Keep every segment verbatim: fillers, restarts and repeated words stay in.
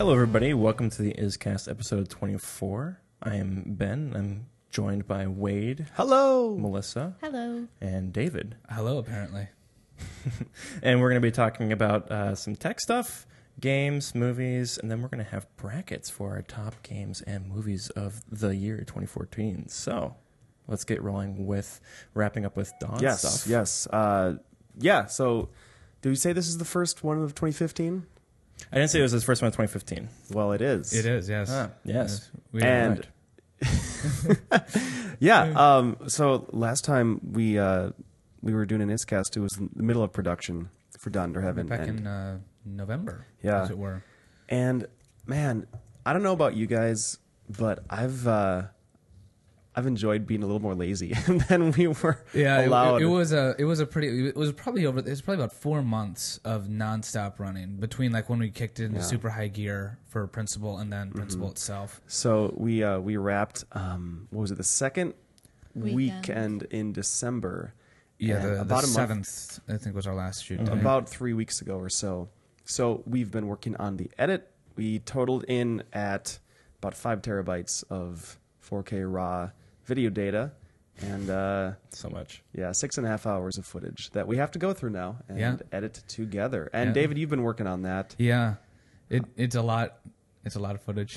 Hello, everybody. Welcome to the IzCast episode twenty-four. I am Ben. I'm joined by Wade. Hello. Melissa. Hello. And David. Hello, apparently. And we're going to be talking about uh, some tech stuff, games, movies, and then we're going to have brackets for our top games and movies of the year twenty fourteen. So let's get rolling with wrapping up with Dawn yes, stuff. Yes. Uh, yeah. So, did we say this is the first one of twenty fifteen? I didn't say it was his first one of twenty fifteen. Well, it is. It is, yes. Ah, yes. We And yeah. Um, so last time we uh, we were doing an IzCast, it was in the middle of production for Dunder Heaven. back and, in uh, November, Yeah. as it were. and man, I don't know about you guys, but I've uh, I've enjoyed being a little more lazy than we were Yeah, it, allowed. it, it was a it was a pretty it was probably over it was probably about four months of nonstop running between like when we kicked it into Yeah. super high gear for Principal and then Principal itself. So we uh, we wrapped. Um, what was it? The second Weekend. weekend in December. Yeah, And the, the about a month- seventh I think was our last shoot. day. about three weeks ago or so. So we've been working on the edit. We totaled in at about five terabytes of four K raw video data, and uh, So much. yeah, six and a half hours of footage that we have to go through now and Yeah. edit together. And Yeah. David, you've been working on that. Yeah, it it's a lot. It's a lot of footage.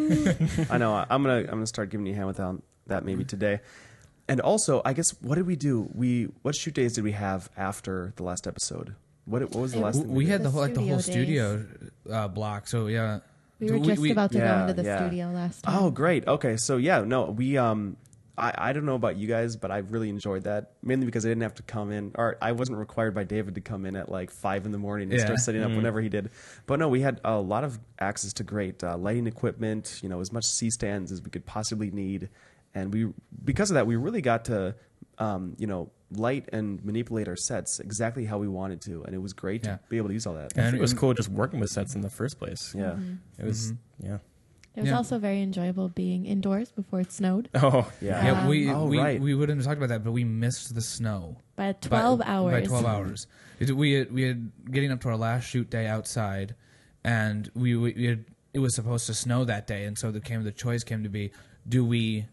I know. I'm gonna I'm gonna start giving you a hand with that- that maybe today. And also, I guess what did we do? We what shoot days did we have after the last episode? What what was the It last was- thing we did? had the The whole like the whole studio studio uh, block. So yeah, We So were just about to yeah, go into the yeah. studio last time. Oh, great. Okay, so yeah, no, we um, I I don't know about you guys, but I really enjoyed that mainly because I didn't have to come in, or I wasn't required by David to come in at like five in the morning and Yeah. start setting up whenever he did. But no, we had a lot of access to great uh, lighting equipment. You know, as much C stands as we could possibly need, and we because of that, we really got to, um, you know, light and manipulate our sets exactly how we wanted to, and it was great Yeah. to be able to use all that. I think And- it was and- cool just working with sets in the first place. Yeah. It was, Mm-hmm. yeah. It was Yeah. also very enjoyable being indoors before it snowed Oh, Yeah. yeah. Um, we Oh, we right. we wouldn't have talked about that, but we missed the snow. by By- twelve hours. By twelve hours. It, we had, we had getting up to our last shoot day outside, and we, we, we had, it was supposed to snow that day, and so the came the choice came to be: do we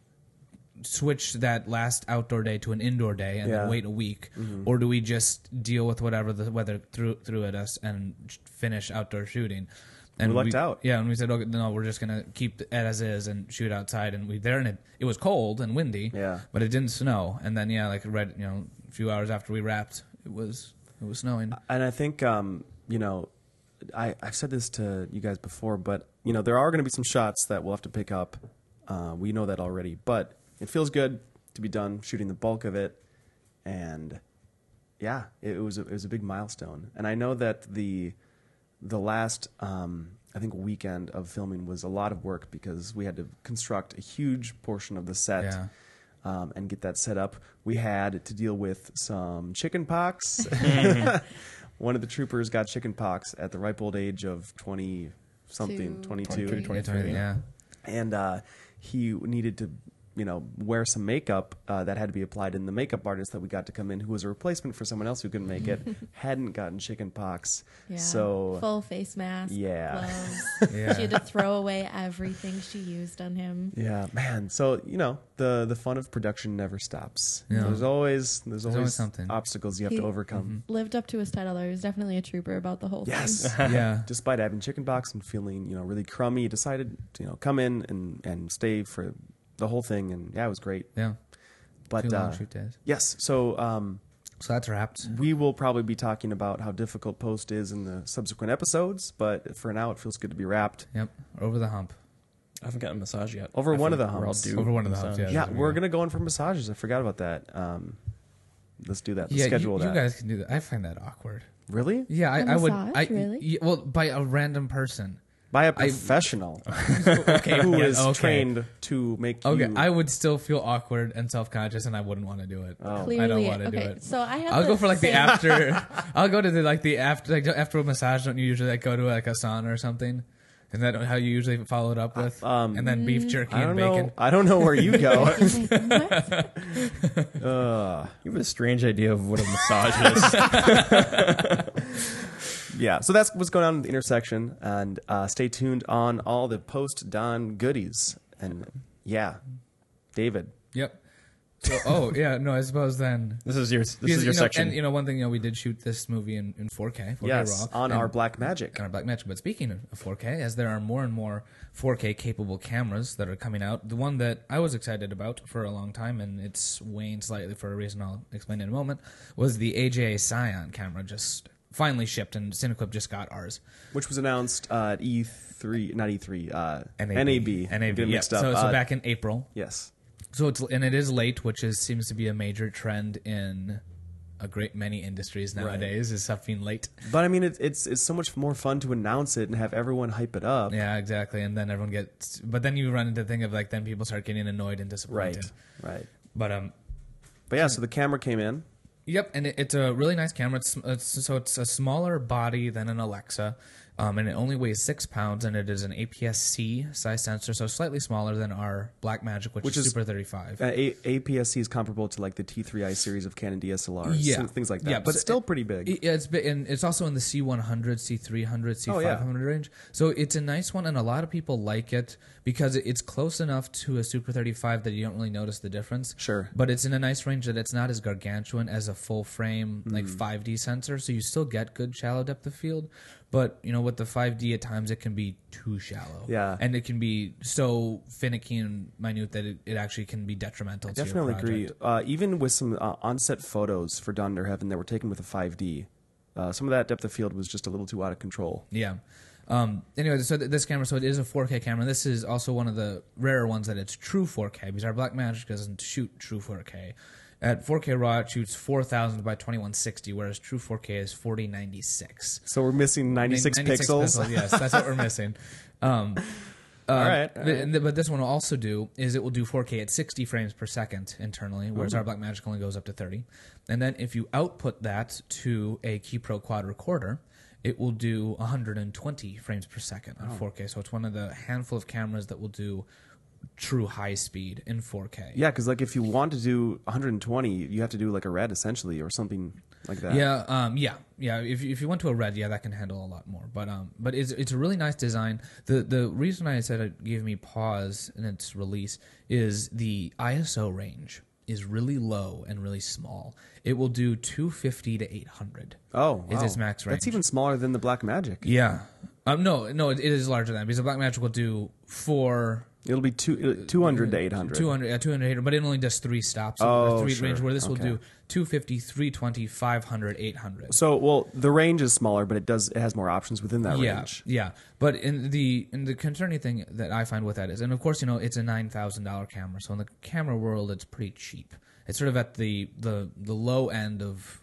switch that last outdoor day to an indoor day and Yeah. then wait a week, or do we just deal with whatever the weather threw threw at us and sh- finish outdoor shooting? And We lucked out. Yeah, and we said, okay, no, we're just gonna keep it as is and shoot outside. And we there, and it, it was cold and windy. Yeah. but it didn't snow. And then yeah, like right, you know, a few hours after we wrapped, it was it was snowing. And I think, um, you know, I, I've said this to you guys before, but, you know, there are going to be some shots that we'll have to pick up. Uh, we know that already. But it feels good to be done shooting the bulk of it. And, yeah, it, was a, it was a big milestone. And I know that the the last, um, I think, weekend of filming was a lot of work because we had to construct a huge portion of the set. Yeah. Um, and get that set up. We had to deal with some chicken pox. One of the troopers got chicken pox at the ripe old age of twenty something, Two, twenty-two, twenty-three. twenty-three, yeah. and uh, he needed to, you know, wear some makeup uh, that had to be applied. And the makeup artist that we got to come in, who was a replacement for someone else who couldn't make it, hadn't gotten chicken pox. Yeah. So full face mask. Yeah. Gloves. Yeah. She had to throw away everything she used on him. yeah, man. So you know, the the fun of production never stops. Yeah. There's always there's, always, always something. obstacles you have He- to overcome. Lived up to his title. He was definitely a trooper about the whole Yes. thing. Yeah. Despite having chicken pox and feeling, you know, really crummy, he decided to, you know, come in and, and stay for the whole thing. And yeah, it was great. Yeah. But Two long uh, shoot days. yes, so um, So that's wrapped. we will probably be talking about how difficult post is in the subsequent episodes. But for now, it feels good to be wrapped. Yep. Over the hump. I haven't gotten a massage yet. Over I one of think the we're all humps. due Over one of the massage. humps, Yeah, there we we're go. going to go in for massages. I forgot about that. Um, let's do that. Let's Yeah, schedule you, that. you guys can do that. I find that awkward. Really? Yeah, I, A I would. massage? I, Really? yeah, well, by a random person. By a professional Okay, who yeah, is okay. trained to make Okay, you... I would still feel awkward and self conscious, and I wouldn't want to do it. Oh. Clearly, I don't want to okay. do it. So I have. I'll the go for like the same- after. I'll go to the like the after like after a massage. Don't you usually like go to like a sauna or something? Isn't that how you usually follow it up with? Um, and then beef jerky I don't and bacon. know. I don't know where you go. What? uh, You have a strange idea of what a massage is. Yeah, so that's what's going on in the intersection, and uh, stay tuned on all the post-dawn goodies. And yeah, David. Yep. So, oh yeah, no, I suppose then This is your this because, is your you know, section. And you know, one thing, you know, we did shoot this movie in, in four K, four K Yes, raw, on and- our Black Magic. on our Black Magic. But speaking of four K, as there are more and more four K capable cameras that are coming out, the one that I was excited about for a long time, and it's waned slightly for a reason I'll explain in a moment, was the A J A Scion camera. Just finally shipped, and Cinequip just got ours. Which was announced uh, at E three, not E three, uh, N A B. N A B. N A B. Get Yeah. mixed up. So, so Uh, back in April. Yes. So it's and it is late, which is seems to be a major trend in a great many industries nowadays. Is stuff being late. But I mean, it, it's it's so much more fun to announce it and have everyone hype it up. Yeah, exactly. And then everyone gets, but then you run into the thing of like, then people start getting annoyed and Right. disappointed. Right. But um, But yeah, so the camera came in. Yep, and it, it's a really nice camera. It's, it's so it's a smaller body than an Alexa, um, and it only weighs six pounds, and it is an A P S C size sensor, so slightly smaller than our Blackmagic, which, Which is, is- Super thirty-five. Uh, A- APS-C is comparable to like the T three I series of Canon D S L Rs. Yeah. some things like that. Yeah, but so- still pretty big. It- Yeah, it's bi- and it's also in the C one hundred, C three hundred, C five hundred Oh, yeah. range. So it's a nice one, and a lot of people like it because it- it's close enough to a Super thirty-five that you don't really notice the difference. Sure. But it's in a nice range that it's not as gargantuan as a full frame Hmm. like five D sensor, so you still get good shallow depth of field. But you know, with the five D, at times it can be too shallow. Yeah. and it can be so finicky and minute that it, it actually can be detrimental. to Definitely your agree. project. Uh, even with some uh, on-set photos for Dawn Under Heaven that were taken with a five D, uh, some of that depth of field was just a little too out of control. Yeah. Um, anyway, so th- this camera, so it is a four K camera. This is also one of the rarer ones that it's true four K because our Blackmagic doesn't shoot true four K. At four K RAW, it shoots four thousand by twenty-one sixty, whereas true four K is forty ninety-six. So we're missing ninety-six, pixels. Yes, that's what we're missing. Um, All um, right, all th- right. th- but this one will also do is it will do four K at sixty frames per second internally, whereas our Blackmagic only goes up to thirty. And then if you output that to a Keypro quad recorder, it will do one hundred twenty frames per second on four K. So it's one of the handful of cameras that will do true high speed in four K. Yeah, because like if you want to do one hundred twenty, you have to do like a red essentially or something like that. Yeah, um, yeah, yeah. If you- if you went to a red, yeah, that can handle a lot more. But um, but it's it's a really nice design. The the reason I said it gave me pause in its release is the I S O range is really low and really small. It will do two fifty to eight hundred. Oh, Is wow. its max range. That's even smaller than the Black Magic. Yeah. Um, no, no, it, it is larger than that because the Blackmagic will do four. It'll be two, two hundred to eight hundred. two hundred, yeah, two hundred, but it only does three stops. So Oh, or three sure. range where this will Okay. do two fifty, three twenty, five hundred, eight hundred. So, well, the range is smaller, but it does it has more options within that yeah, range. Yeah, but in the in the concerning thing that I find with that is, and of course, you know, it's a nine thousand dollar camera, so in the camera world, it's pretty cheap. It's sort of at the the, the low end of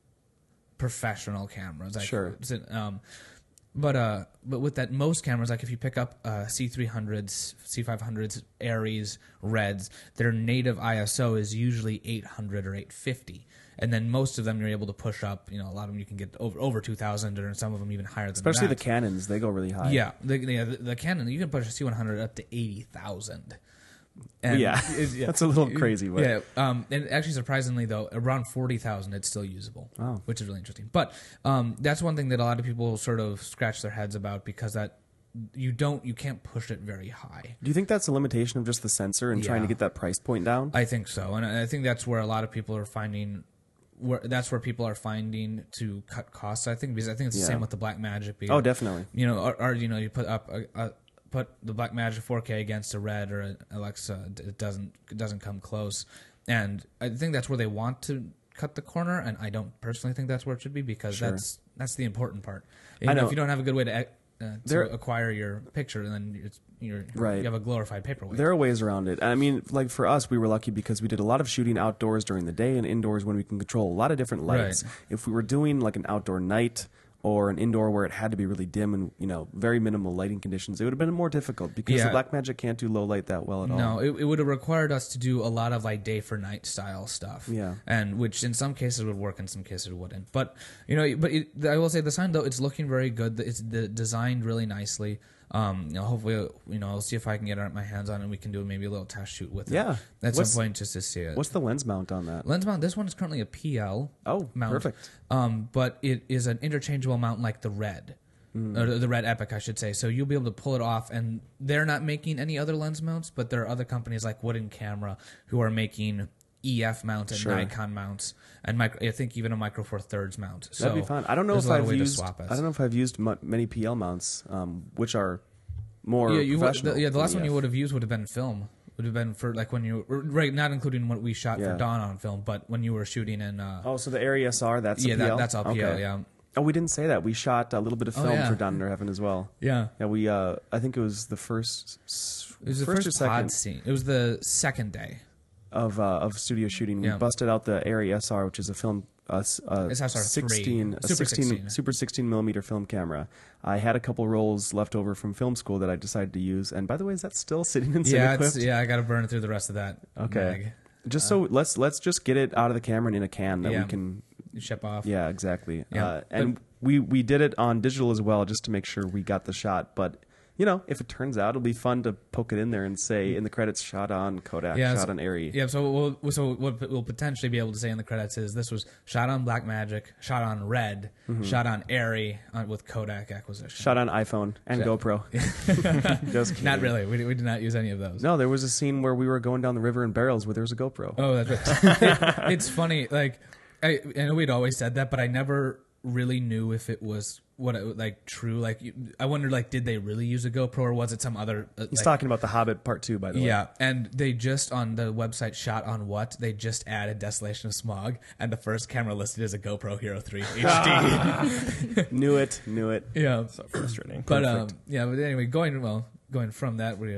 professional cameras. Like, Sure. Um, but uh, but with that, most cameras, like if you pick up uh, C three hundreds, C five hundreds, Aries, Reds, their native I S O is usually eight hundred or eight fifty. And then most of them you're able to push up. You know, a lot of them you can get over over two thousand, or some of them even higher than Especially that. the Canons, they go really high. Yeah, the, yeah, the, the Canon, you can push a C one hundred up to eighty thousand. And Yeah. it's- That's a little crazy, but- yeah, um, and actually, surprisingly though, around forty thousand, it's still usable, Oh. which is really interesting. But um, that's one thing that a lot of people sort of scratch their heads about because that you don't, you can't push it very high. Do you think that's a limitation of just the sensor and trying Yeah. to get that price point down? I think so, and I I think that's where a lot of people are finding. Where that's where people are finding to cut costs. I think because I think it's the Yeah. same with the Blackmagic. Oh, definitely. You know, or, or you know, you put up a, a put the Blackmagic four K against a Red or an Alexa, it doesn't it doesn't come close. And I think that's where they want to cut the corner, and I don't personally think that's where it should be because Sure. that's that's the important part. You I know, know. if you don't have a good way to, uh, to There- acquire your picture, then it's you're Right. you have a glorified paperweight. There are ways around it. I mean, like for us, we were lucky because we did a lot of shooting outdoors during the day and indoors when we can control a lot of different lights. Right. If we were doing like an outdoor night or an indoor where it had to be really dim and, you know, very minimal lighting conditions, it would have been more difficult because Yeah. the Blackmagic can't do low light that well at all. No, it, it would have required us to do a lot of like day for night style stuff. Yeah. and which in some cases would work, in some cases it wouldn't. But you know, but it, I will say the sign though, it's looking very good. It's the, designed really nicely. Um, you know, hopefully, you know, I'll see if I can get my hands on it. and We can do maybe a little test shoot with it. Yeah. At What's- some point, just to see it. What's the lens mount on that? Lens mount? This one is currently a P L. Oh, mount. perfect. Um, but it is an interchangeable mount like the Red. Mm. Or the Red Epic, I should say. So you'll be able to pull it off, and they're not making any other lens mounts, but there are other companies like Wooden Camera who are making E F mounts and Sure. Nikon mounts, and micro, I think even a Micro Four Thirds mount. So That'd be fun. I don't know there's if a lot of I've way to used. swap it. I don't know if I've used mu- many P L mounts, um, which are more Yeah, you would, professional. the, yeah, the last than one you E F. would have used would have been film. Would have been for like when you right, not including what we shot Yeah. for Dawn on film, but when you were shooting in. Uh, Oh, so the Arri S R, that's yeah, a P L? that, that's all P L. Okay. Yeah, Oh, we didn't say that. We shot a little bit of Oh, film yeah. for Down Under Heaven as well. yeah. Yeah, we. Uh, I think it was the first. s- It was the first, first, or second pod scene. It was the second day. of uh, of studio shooting. Yeah. We busted out the Arri S R, which is a film. Uh, s- uh, It's S R three. sixteen, a Super sixteen, sixteen. super sixteen millimeter film camera. I had a couple rolls left over from film school that I decided to use. And by the way, is that still sitting in Yeah, Cinequip? it's, yeah. I got to burn through the rest of that. Okay. bag. Just so let's let's just get it out of the camera and in a can that Yeah. we can. Ship off. Yeah, exactly. Yeah, uh, and we we did it on digital as well, just to make sure we got the shot. But you know, if it turns out, it'll be fun to poke it in there and say in the credits, shot on Kodak, Yeah, shot so- on Arri. Yeah, so we'll, so what we'll potentially be able to say in the credits is this was shot on Blackmagic, shot on Red, shot on Arri uh, with Kodak acquisition. Shot on iPhone and Shot- GoPro. Just kidding. Not really. We, we did not use any of those. No, there was a scene where we were going down the river in barrels where there was a GoPro. Oh, that's right. It- it's funny. Like I, I know we'd always said that, but I never really knew if it was what it, like true. Like you, I wondered, like, did they really use a GoPro or was it some other? Uh, He's like, talking about The Hobbit Part Two, by the way. Yeah, and they just on the website Shot on What they just added Desolation of Smog, and the first camera listed as a GoPro Hero three H D. Knew it, knew it. yeah, So frustrating. but um, yeah, but anyway, going well, going from that, we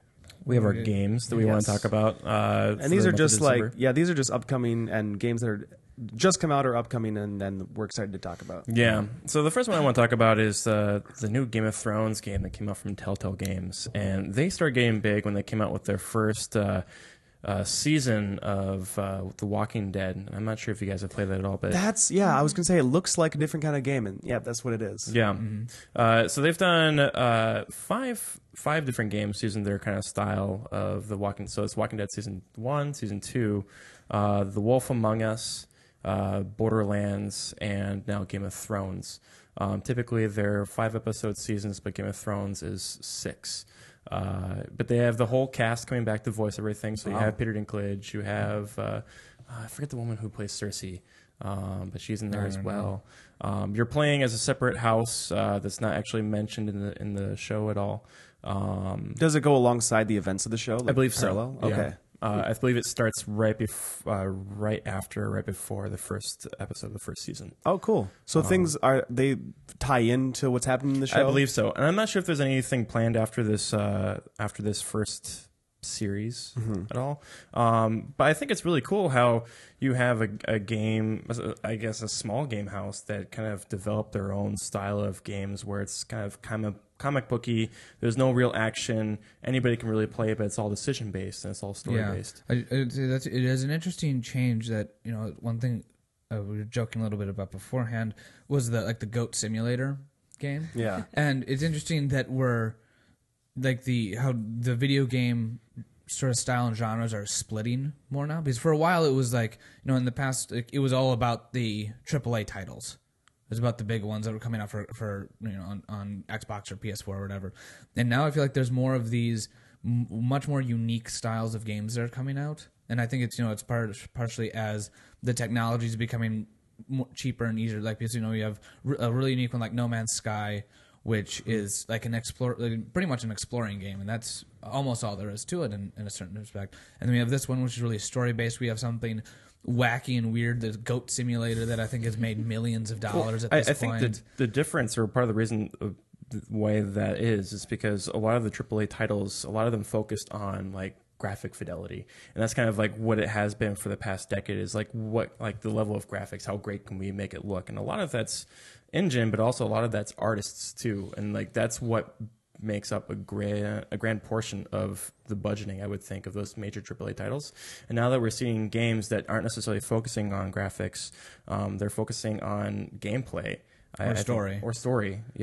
We have our Okay. games that we want Yes. to talk about. Uh, for And these the are month of just like, December. yeah, these are just upcoming and games that are just come out or upcoming, and then we're excited to talk about. Yeah. So the first one I want to talk about is uh, the new Game of Thrones game that came out from Telltale Games, and they started getting big when they came out with their first uh, uh, season of uh, The Walking Dead. And I'm not sure if you guys have played that at all, but That's yeah. I was gonna say it looks like a different kind of game, and yeah, that's what it is. yeah. Uh, so they've done uh, five five different games using their kind of style of the Walking. So it's Walking Dead season one, season two, uh, The Wolf Among Us, uh, Borderlands, and now Game of Thrones. Um, typically, they're five episode seasons, but Game of Thrones is six. Uh, but they have the whole cast coming back to voice everything. So you Wow. have Peter Dinklage, you have uh, I forget the woman who plays Cersei, um, but she's in there I as don't well. Um, you're playing as a separate house uh, that's not actually mentioned in the in the show at all. Um, Does it go alongside the events of the show? I like believe parallel? so. Yeah. Okay. Uh, I believe it starts right bef- uh, right after, right before the first episode of the first season. Oh, cool. So things are they tie into what's happening in the show? I believe so, and I'm not sure if there's anything planned after this uh, after this first series at all. Um, but I think it's really cool how you have a, a game, I guess, a small game house that kind of developed their own style of games where it's kind of kind of comic booky. There's no real action. Anybody can really play it, but it's all decision based and it's all story based. I, I'd say that's, it is an interesting change. That you know, one thing uh, we were joking a little bit about beforehand was the like the Goat Simulator game. Yeah. And it's interesting that we're like the how the video game sort of style and genres are splitting more now, because for a while it was like, you know, in the past it, it was all about the triple A titles. It was about the big ones that were coming out for, for you know on, on Xbox or P S four or whatever. And now I feel like there's more of these m- much more unique styles of games that are coming out. And I think it's, you know, it's part, partially as the technology is becoming more cheaper and easier. Like, because, you know, you have r- a really unique one like No Man's Sky, which is like an explore, like pretty much an exploring game, and that's almost all there is to it in, in a certain respect. And then we have this one, which is really story based. We have something wacky and weird, the Goat Simulator, that I think has made millions of dollars at I, this I think point. the, the difference, or part of the reason of the way that is, is because a lot of the triple A titles, a lot of them focused on like graphic fidelity, and that's kind of like what it has been for the past decade. Is like what like the level of graphics, how great can we make it look, and a lot of that's engine, but also a lot of that's artists too, and like that's what makes up a grand a grand portion of the budgeting, I would think, of those major triple A titles. And now that we're seeing games that aren't necessarily focusing on graphics, um, they're focusing on gameplay. I- Or I think- story. or story, yeah.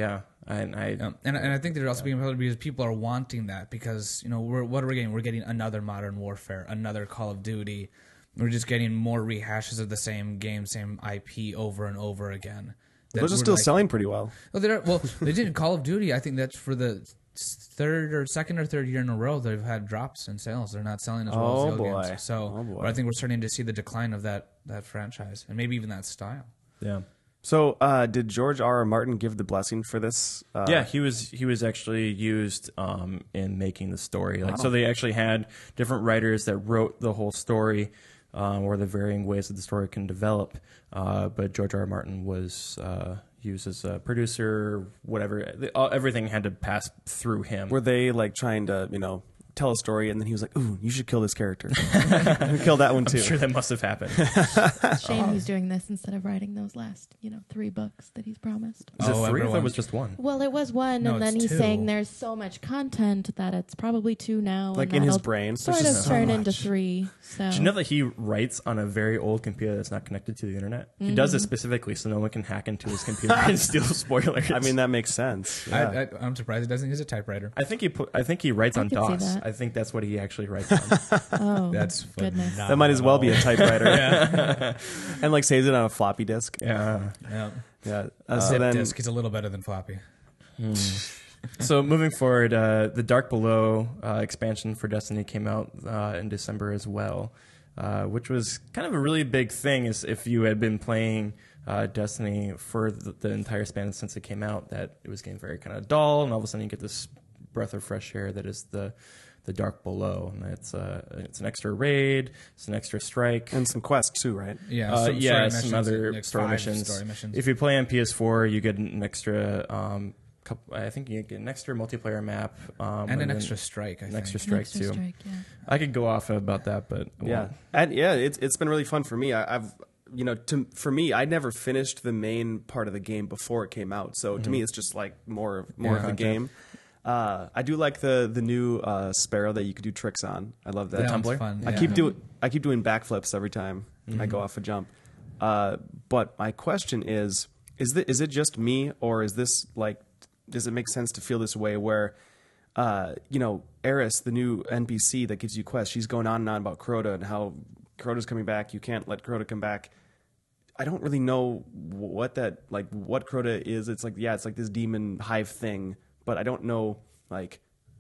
And I, Yeah. And and I think they're also being popular because people are wanting that because you know we're what are we getting? We're getting another Modern Warfare, another Call of Duty. We're just getting more rehashes of the same game, same I P over and over again. That Those are we're still like- selling pretty well. Well, they're, well, they did Call of Duty. I think that's for the third or second or third year in a row they've had drops in sales. They're not selling as well Oh, as the old boy. games. So Oh, boy. but I think we're starting to see the decline of that that franchise and maybe even that style. yeah. So, uh, did George R. R. Martin give the blessing for this? Uh, Yeah, he was he was actually used um, in making the story. Like, so they actually had different writers that wrote the whole story, um, or the varying ways that the story can develop. Uh, but George R. R. Martin was uh, used as a producer, whatever. The- all- Everything had to pass through him. Were they like trying to, you know, tell a story, and then he was like, "Ooh, you should kill this character." Kill that one too. I'm sure that must have happened. Shame he's doing this instead of writing those last, you know, three books that he's promised. Was it Oh, three? I thought it everyone- was just one. Well, it was one, No, and then it's he's two. saying there's so much content that it's probably two now. Like and in his that'll brain. sort There's of just so turn into much. three. So Did you know that he writes on a very old computer that's not connected to the internet? He does it specifically so no one can hack into his computer and steal spoilers. I mean, that makes sense. Yeah. I, I, I'm surprised he doesn't use a typewriter. I think he put. I think he writes I on could see DOS. that. I think that's what he actually writes on. oh, That's goodness. that might as well be a typewriter. And like saves it on a floppy disk. yeah. Yeah. Yeah. Uh, so Zip then, disk is a little better than floppy. So moving forward, uh, the Dark Below uh, expansion for Destiny came out uh, in December as well, uh, which was kind of a really big thing. Is if you had been playing uh, Destiny for the, the entire span since it came out, that it was getting very kind of dull, and all of a sudden you get this breath of fresh air that is the the Dark Below, and it's uh, it's an extra raid, it's an extra strike. and some quests too, right? Yeah. Uh, some yeah, story some missions, other like story five missions. Story missions. If you play on P S four, you get an extra. Um, couple, I think you get an extra multiplayer map um, and an then extra strike. I an think. extra An strike extra too. strike, yeah. I could go off about that, but I Yeah, won't. and yeah, it's it's been really fun for me. I, I've you know, to for me, I never finished the main part of the game before it came out. So to me, it's just like more of more Yeah. of the Content. game. Uh, I do like the the new uh, Sparrow that you could do tricks on. I love that. That one's tumbler? fun. I yeah. keep doing I keep doing backflips every time I go off a jump. Uh, but my question is: is this, is it just me, or is this like? Does it make sense to feel this way? Where, uh, you know, Eris, the new N P C that gives you quests, she's going on and on about Crota and how Crota's coming back. You can't let Crota come back. I don't really know what that like what Crota is. It's like yeah, it's like this demon hive thing, but I don't know like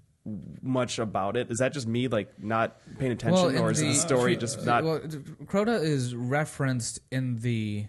much about it. Is that just me like not paying attention, in or is the story just not? Well, Crota is referenced in the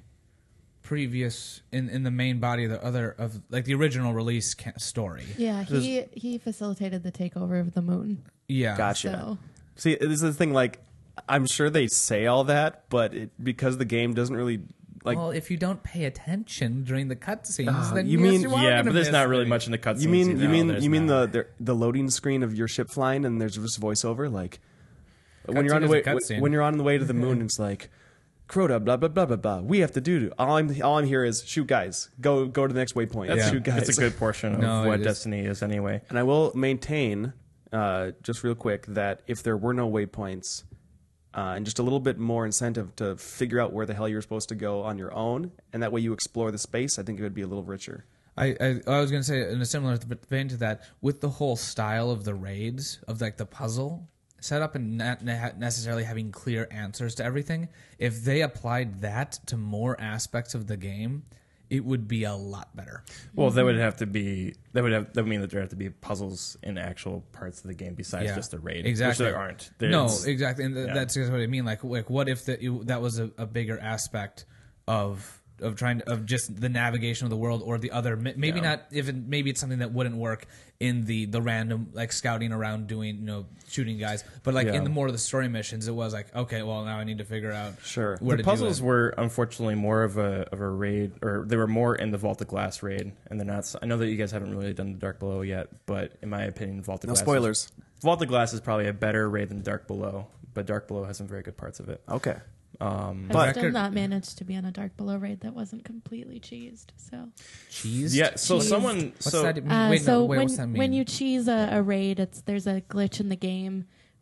previous in, in the main body of the other of like the original release ca- story. Yeah, he he facilitated the takeover of the moon. Yeah, Gotcha. So See, this is the thing. Like, I'm sure they say all that, but it, because the game doesn't really like. well, if you don't pay attention during the cutscenes, Uh, then you yes, mean- you are Yeah, gonna but there's miss not really things. much in the cutscenes. you mean either. you mean There's you mean not. the, the the loading screen of your ship flying, and there's just voiceover like when you're on the Cutscene way is a cutscene. when you're on the way to the moon, it's like. Crota, blah blah blah blah blah. We have to do. All I'm all I'm here is shoot guys. Go go to the next waypoint. That's, Shoot guys. that's a good portion of No, what it is. Destiny is anyway. And I will maintain, uh, just real quick, that if there were no waypoints, uh, and just a little bit more incentive to figure out where the hell you're supposed to go on your own, and that way you explore the space, I think it would be a little richer. I, I I was gonna say in a similar vein to that, with the whole style of the raids of like the puzzle setup and not ne- necessarily having clear answers to everything. If they applied that to more aspects of the game, it would be a lot better. Well, that would have to be that would have that would mean that there have to be puzzles in actual parts of the game besides Yeah, just the raid. exactly. Which there aren't. No, There's- exactly, and th- yeah. that's just what I mean. Like, like what if that you- that was a, a bigger aspect of of trying to, of just the navigation of the world, or the other m- maybe Yeah. not even maybe it's something that wouldn't work in the the random like scouting around doing you know shooting guys, but like Yeah. in the more of the story missions, it was like okay, well now I need to figure out Sure. where the to do puzzles it. were unfortunately more of a of a raid, or they were more in the Vault of Glass raid, and they're not. s- I know that you guys haven't really done the Dark Below yet, but in my opinion, Vault of No Glass. spoilers. Is, Vault of Glass is probably a better raid than Dark Below, but Dark Below has some very good parts of it. Okay. Um, I've But- still not managed to be on a Dark Below raid that wasn't completely cheesed. So cheese. yeah, so Cheese. someone What's so that? Uh, wait, so no, wait, when what's that mean? when you cheese a, a raid, it's there's a glitch in the game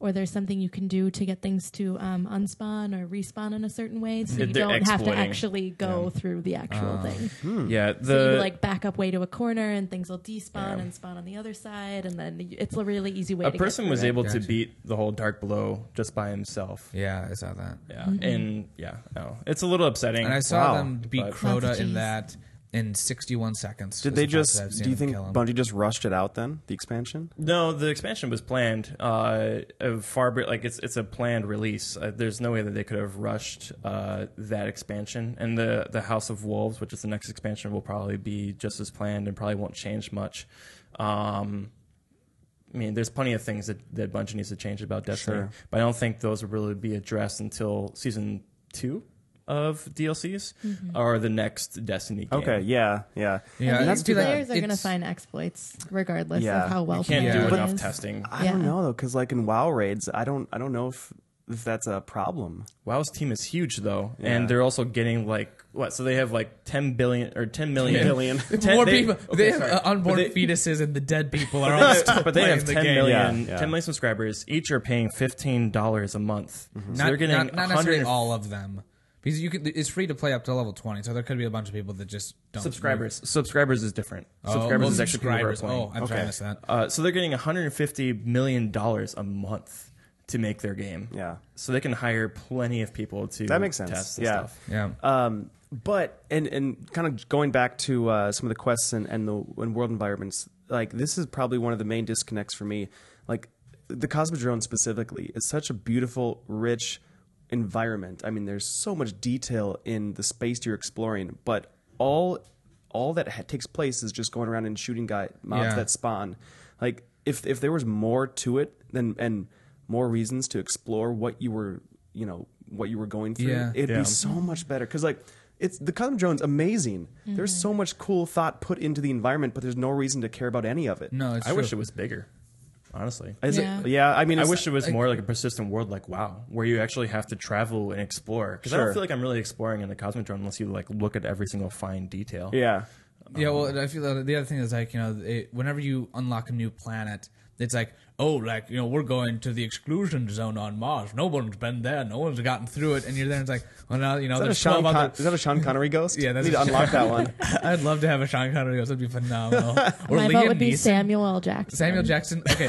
or there's something you can do to get things to um, unspawn or respawn in a certain way, so They're you don't have to exploiting. actually go Yeah. through the actual Uh, thing. Yeah, So the you like back up way to a corner, and things will despawn Yeah. and spawn on the other side, and then you- it's a really easy way. a to person get was through it. able to Gotcha. beat the whole Dark Below just by himself. Yeah, I saw that. Yeah, and yeah, no, it's a little upsetting. And I saw Wow. them beat But- Crota Lots of in cheese. that in sixty-one seconds. Did was they the fastest just? I've seen Do you them think kill 'em. Bungie just rushed it out then? The expansion? No, the expansion was planned. Uh, of far bit like it's it's a planned release. Uh, there's no way that they could have rushed uh, that expansion. And the the House of Wolves, which is the next expansion, will probably be just as planned and probably won't change much. Um, I mean, there's plenty of things that, that Bungie needs to change about Destiny, Sure. but I don't think those will really be addressed until season two of D L Cs or the next Destiny game. Okay, yeah, yeah. Yeah, And I these feel like players are going to it's- find exploits regardless Yeah. of how well You can't Yeah. do planned it enough is. testing. I Yeah. don't know though, because like in WoW raids, I don't, I don't know if if that's a problem. WoW's team is huge though, Yeah. and they're also getting like what? So they have like ten billion or ten million. ten billion. ten- More they- people. okay, they have sorry. uh, unborn But they- fetuses, and the dead people are all still but they playing have the ten game. million, Yeah, yeah. ten million subscribers. Each are paying fifteen dollars a month. So Not, they're getting not, not necessarily one hundred all of them, because you can. It's free to play up to level twenty, so there could be a bunch of people that just don't subscribers. Subscribers is different. Oh, subscribers oh, is actually people who are subscribers. playing. Oh, I'm sorry, I missed that. Uh, so they're getting one hundred fifty million dollars a month to make their game. Yeah, So they can hire plenty of people to that makes sense. test and Yeah. stuff. Yeah. Um, but and and kind of going back to uh, some of the quests and, and the and world environments, like this is probably one of the main disconnects for me. Like the Cosmodrome specifically is such a beautiful, rich environment. I mean, there's so much detail in the space you're exploring, but all all that ha- takes place is just going around and shooting guy mobs Yeah. that spawn. Like if if there was more to it than and more reasons to explore what you were, you know, what you were going through, Yeah. it'd Yeah. be so much better. Because like it's the Cosmodrome's amazing. There's so much cool thought put into the environment, but there's no reason to care about any of it. No, it's I true. wish it was bigger. Honestly. Is Yeah. it? Yeah, I mean, I it's- wish it was like- more like a persistent world like WoW, where you actually have to travel and explore. Because I Sure. don't feel like I'm really exploring in the Cosmodrome unless you like look at every single fine detail. Yeah, Yeah, well, I feel that the other thing is like, you know, it, whenever you unlock a new planet, it's like, oh, like, you know, we're going to the exclusion zone on Mars. No one's been there. No one's gotten through it. And you're there, and it's like, well, now, you know, is that, a there's Sean twelve Con- other... is that a Sean Connery ghost? Yeah, that's need to a- unlock that one. I'd love to have a Sean Connery ghost. That'd be phenomenal. Or My Liam vote would be Neeson. Samuel L. Jackson. Samuel Jackson. Okay.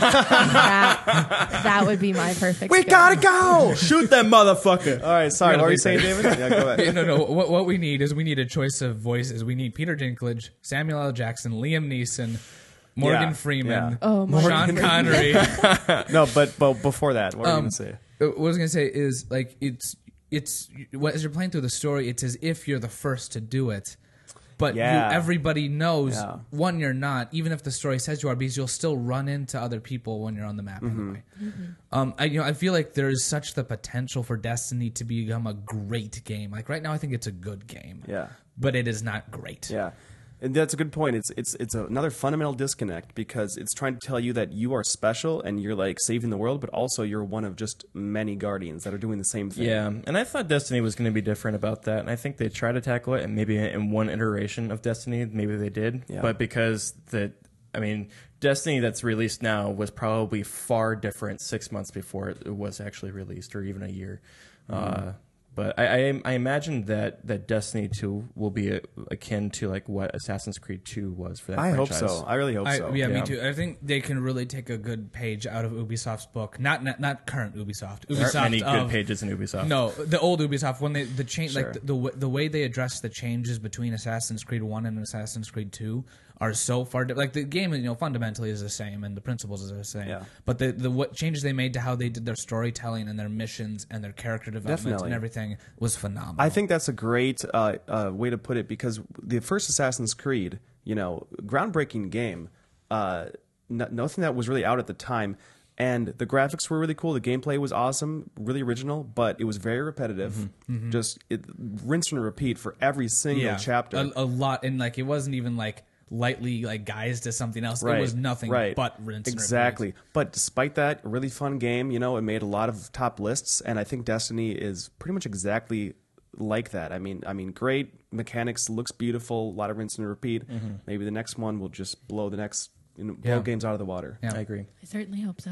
That, that would be my perfect. We skin. gotta go. Shoot that motherfucker! All right, sorry. Gotta What were you be saying, safe. David? Yeah, go ahead. no, no. What, what we need is we need a choice of voices. We need Peter Dinklage, Samuel L. Jackson, Liam Neeson, Morgan Yeah, Freeman, yeah. Oh, Morgan Sean Connery. No, but but before that, what were you Um, gonna say? Uh, What I was gonna say is like it's it's what- as you're playing through the story, it's as if you're the first to do it, but Yeah. you, everybody knows Yeah. one you're not, even if the story says you are, because you'll still run into other people when you're on the map Mm-hmm. anyway. Um, I you know I feel like there is such the potential for Destiny to become a great game. Like right now, I think it's a good game. Yeah. but it is not great. Yeah. And that's a good point. It's it's it's another fundamental disconnect because it's trying to tell you that you are special and you're like saving the world, but also you're one of just many guardians that are doing the same thing. Yeah, and I thought Destiny was going to be different about that, and I think they tried to tackle it, and maybe in one iteration of Destiny, maybe they did. Yeah. But because the, I mean, Destiny that's released now was probably far different six months before it was actually released, or even a year. Mm-hmm. Uh, but I, I, I imagine that, that Destiny two will be a, akin to like what Assassin's Creed two was for that I franchise. hope so. I really hope I, so. yeah, Yeah. me too. I think they can really take a good page out of Ubisoft's book. Not not, not current Ubisoft. There Ubisoft aren't many good of, pages in Ubisoft. No, the old Ubisoft when they the change Sure. like the, the w- the way they address the changes between Assassin's Creed one and Assassin's Creed two are so far di- like the game you know fundamentally is the same and the principles are the same. Yeah. But the the what changes they made to how they did their storytelling and their missions and their character development Definitely. and everything was phenomenal. I think that's a great uh, uh, way to put it because the first Assassin's Creed, you know, groundbreaking game, uh, n- nothing that was really out at the time. And the graphics were really cool. The gameplay was awesome, really original, but it was very repetitive. Just it, rinse and repeat for every single chapter. A, a lot, and like it wasn't even like lightly like guised to something else. Right, It was nothing right. but rinse. and Exactly. repeat. But despite that, a really fun game. You know, it made a lot of top lists, and I think Destiny is pretty much exactly like that. I mean, I mean, great mechanics, looks beautiful, a lot of rinse and repeat. Maybe the next one will just blow the next, you know, blow Yeah. games out of the water. Yeah. I agree. I certainly hope so.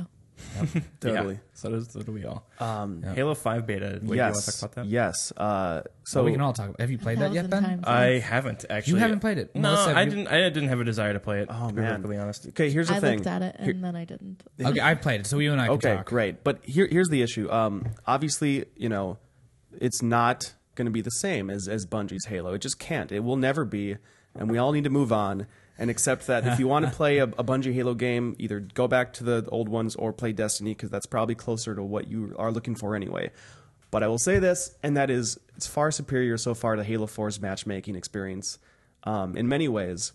Totally. Yeah, so, does, so do we all. Um, Halo five beta. Wait, do you want to yes. talk about that? Yes. Uh, so So we can all talk. Have you played that yet, thousand Ben? times. I haven't actually. You haven't played it? No, Melissa, have I you- didn't. I didn't have a desire to play it. Oh, to be man. perfectly honest. okay, here's the I thing. looked at it and Here- then I didn't. Okay, I've played it, so you and I can Okay, talk. great. But here, here's the issue. Um, obviously, you know, it's not going to be the same as, as Bungie's Halo. It just can't. It will never be. And we all need to move on and accept that if you want to play a, a Bungie Halo game, either go back to the old ones or play Destiny, because that's probably closer to what you are looking for anyway. But I will say this, and that is, it's far superior so far to Halo four's matchmaking experience um, in many ways.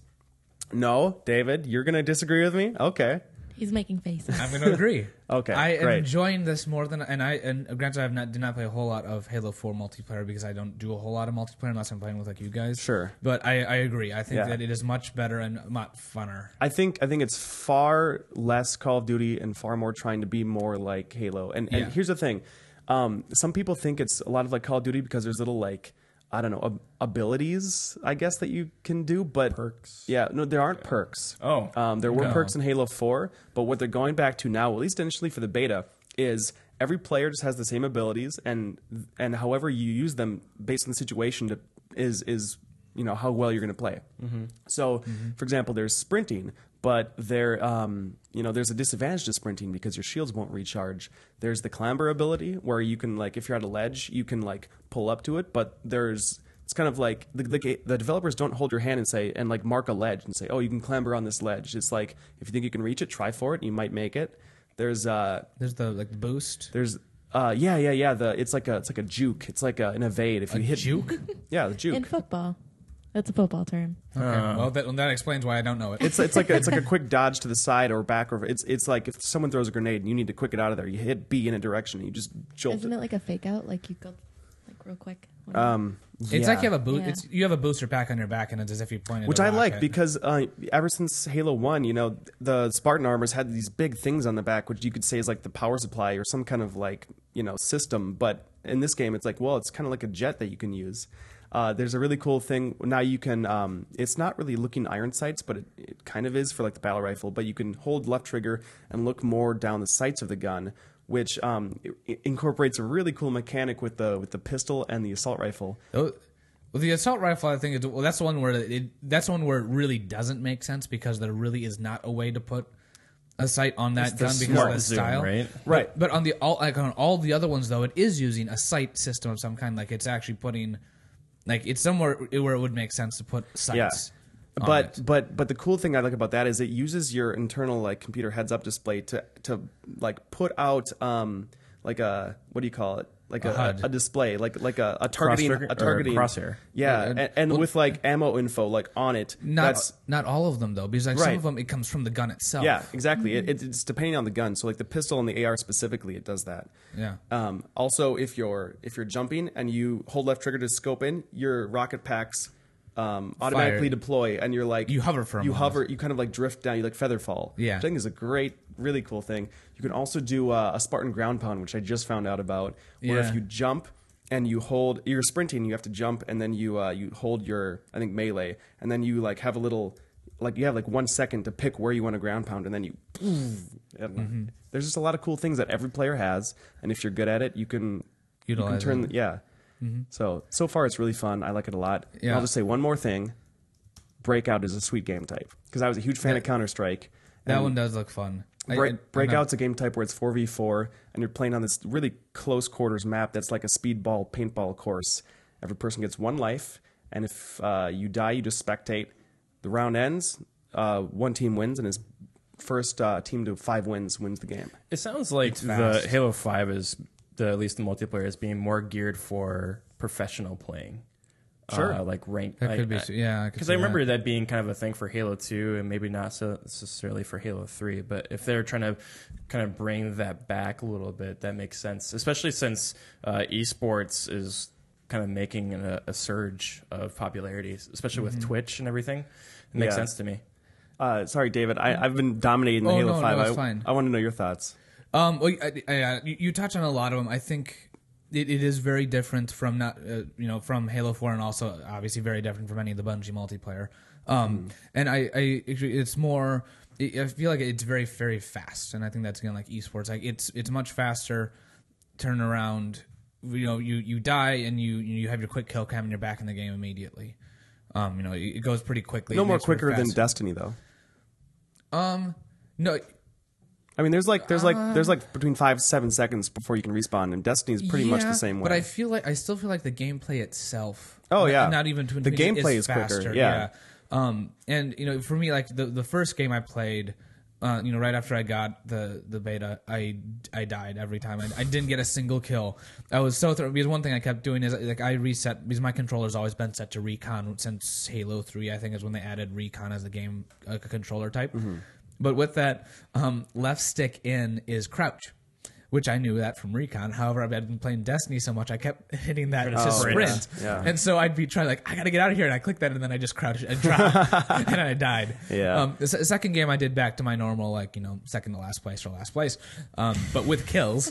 No, David, you're going to disagree with me? Okay. He's making faces. I'm going to agree. Okay, I am great. enjoying this more than and I and granted I have not did not play a whole lot of Halo four multiplayer because I don't do a whole lot of multiplayer unless I'm playing with like you guys. Sure. But I, I agree. I think Yeah. that it is much better and much funner. I think I think it's far less Call of Duty and far more trying to be more like Halo. And, and Yeah. here's the thing: um, some people think it's a lot of like Call of Duty because there's little like I don't know ab- abilities, I guess, that you can do, but Perks. Yeah, no, there aren't perks. Oh. um, there were No. perks in Halo four, but what they're going back to now, at least initially for the beta, is every player just has the same abilities, and and however you use them based on the situation to, is is you know how well you're going to play. So, for example, there's sprinting, but there, um, you know, there's a disadvantage to sprinting because your shields won't recharge. There's the clamber ability where you can, like, if you're at a ledge, you can like pull up to it. But there's, it's kind of like the, the the developers don't hold your hand and say and like mark a ledge and say, oh, you can clamber on this ledge. It's like if you think you can reach it, try for it. You might make it. There's uh, There's the like the boost. there's uh, yeah, yeah, yeah. The it's like a it's like a juke. It's like a, an evade. If you A hit juke? yeah, the juke. In football. That's a football term. Okay. well, that, that explains why I don't know it. It's it's like a, it's like a quick dodge to the side or back, or it's it's like if someone throws a grenade and you need to quick it out of there, you hit B in a direction and you just jolt Isn't it. it like a fake out? Like you go like real quick. Um, It's yeah. like you have a boot. Yeah. It's you have a booster pack on your back, and it's as if you pointed. Which a I like rocket. because uh, ever since Halo one, you know, the Spartan armors had these big things on the back, which you could say is like the power supply or some kind of like, you know, system. But in this game, it's like, well, it's kind of like a jet that you can use. Uh, there's a really cool thing. Now you can, um, it's not really looking iron sights, but it, it kind of is for like the battle rifle. But you can hold left trigger and look more down the sights of the gun, which um, it, it incorporates a really cool mechanic with the with the pistol and the assault rifle. Oh, well, the assault rifle, I think, is, well, that's the one where it, that's the one where it really doesn't make sense because there really is not a way to put a sight on that It's the gun because smart of the zoom, style, right? Right. But, but on the all like on all the other ones though, it is using a sight system of some kind. Like it's actually putting, like it's somewhere where it would make sense to put sights. Yeah. on But it. but but the cool thing I like about that is it uses your internal like computer heads up display to to like put out um like a what do you call it like A a, H U D. a display like like a, a targeting Cross-trigger- a or targeting crosshair. yeah Yeah, and, and well- with like ammo info like on it. not That's not all of them though, because like some Right. of them it comes from the gun itself. yeah exactly. It, it's depending on the gun. So like the pistol and the A R specifically, it does that. yeah. Um, also, if you're if you're jumping and you hold left trigger to scope in, your rocket packs um, automatically Fire. deploy, and you're like You hover for a you moment. hover, you kind of like drift down, you like feather fall. Yeah. which I think is a great, really cool thing. You can also do uh, a Spartan ground pound, which I just found out about, where Yeah. if you jump and you hold, you're sprinting, you have to jump, and then you uh, you hold your I think melee, and then you like have a little. Like you have like one second to pick where you want to ground pound, and then you. I don't know. Mm-hmm. There's just a lot of cool things that every player has, and if you're good at it, you can you can Utilize turn. it. Yeah. So so far it's really fun. I like it a lot. And Yeah. I'll just say one more thing. Breakout is a sweet game type because I was a huge fan Yeah. of Counter Strike. That one does look fun. I- Break, I- I'm Breakout's a game type where it's four v four, and you're playing on this really close quarters map that's like a speedball paintball course. Every person gets one life, and if uh, you die, you just spectate. The round ends, uh, one team wins, and his first uh, team to five wins wins the game. It sounds like It's the fast. Halo five is the at least the multiplayer is being more geared for professional playing. Sure. uh, like rank. That could be, yeah, I could Because see I remember that. that being kind of a thing for Halo two, and maybe not so necessarily for Halo three. But if they're trying to kind of bring that back a little bit, that makes sense. Especially since uh, esports is kind of making a, a surge of popularity, especially with Mm-hmm. Twitch and everything. It makes Yeah. sense to me. Uh, sorry, David. I, I've been dominating the Oh, Halo no, five. no, it's I, fine. I want to know your thoughts. Um, well, I, I, I, you, you touch on a lot of them. I think it, it is very different from not, uh, you know, from Halo Four, and also obviously very different from any of the Bungie multiplayer. Um, and I, I, it's more I I feel like it's very, very fast, and I think that's again like esports. Like it's it's much faster. Turn around, you know, you, you die and you you have your quick kill cam and you're back in the game immediately. Um, you know, it, it goes pretty quickly. No It more moves very quicker than fast. Destiny, though. Um, no. I mean, there's like there's like Uh, there's like between five seven seconds before you can respawn, and Destiny is pretty much yeah, the same way. But I feel like I still feel like the gameplay itself. Oh, not- yeah. not even to The gameplay is quicker, faster. yeah. Um, and you know, for me, like the the first game I played. Uh, you know, right after I got the, the beta, I, I died every time. I, I didn't get a single kill. I was so thrown because one thing I kept doing is like I reset because my controller's always been set to recon since Halo three. I think is when they added recon as the game uh, controller type. Mm-hmm. But with that, um, left stick in is crouch, which I knew that from recon. However, I've been playing Destiny so much, I kept hitting that to Oh, sprint. yeah. And so I'd be trying like, I gotta get out of here, and I clicked that, and then I just crouched and dropped, and I died. Yeah. Um, the se- second game I did back to my normal, like you know, second to last place or last place, um, but with kills,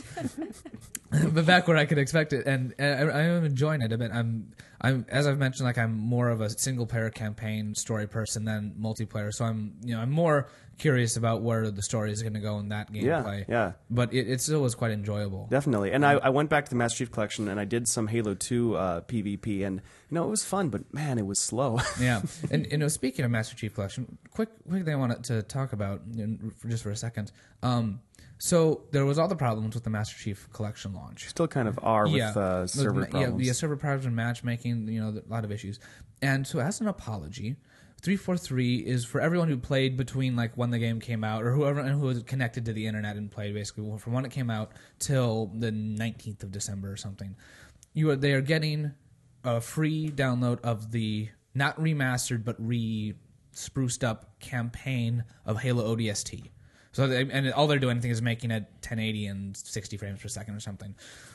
but back where I could expect it, and, and I, I'm enjoying it a bit. I'm, I'm as I've mentioned, like I'm more of a single player campaign story person than multiplayer, so I'm you know I'm more curious about where the story is going to go in that gameplay. yeah. But it, it still was quite enjoyable. Definitely. And I, I went back to the Master Chief Collection and I did some Halo two uh, PvP, and you know it was fun, but man, it was slow. Yeah, and you know, speaking of Master Chief Collection, quick, quick thing I wanted to talk about in, for just for a second. Um, so there was all the problems with the Master Chief Collection launch. Still kind of are with uh, server With- problems. Yeah, yeah, server problems and matchmaking. You know, a lot of issues. And so, as an apology, three forty-three is for everyone who played between like when the game came out, or whoever and who was connected to the internet and played basically from when it came out till the nineteenth of December or something. You are they are getting a free download of the not remastered but re spruced up campaign of Halo O D S T. So they, and all they're doing I think is making it ten eighty and sixty frames per second or something.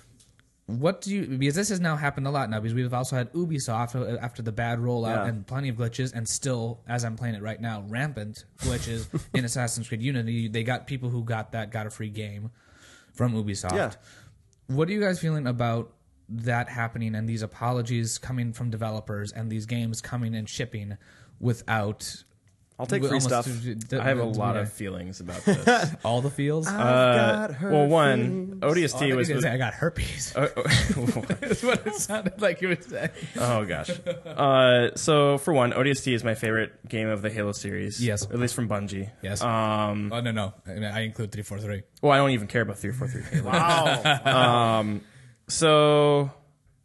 What do you because this has now happened a lot now because we've also had Ubisoft after the bad rollout Yeah. and plenty of glitches, and still as I'm playing it right now, rampant glitches in Assassin's Creed Unity. They got people who got that got a free game from Ubisoft. Yeah. What are you guys feeling about that happening and these apologies coming from developers and these games coming and shipping without? I'll take free almost stuff. to- to- I have a lot yeah. of feelings about this. all the feels. Uh, well, one, O D S T Oh, I was. was say I got herpes. Oh, oh, That's what it sounded like you were saying. oh gosh. Uh, so for one, O D S T is my favorite game of the Halo series. Yes. at least from Bungie. Yes. Um. Oh no no, I include three four three. Well, I don't even care about three forty-three Halo. Wow. Um. So.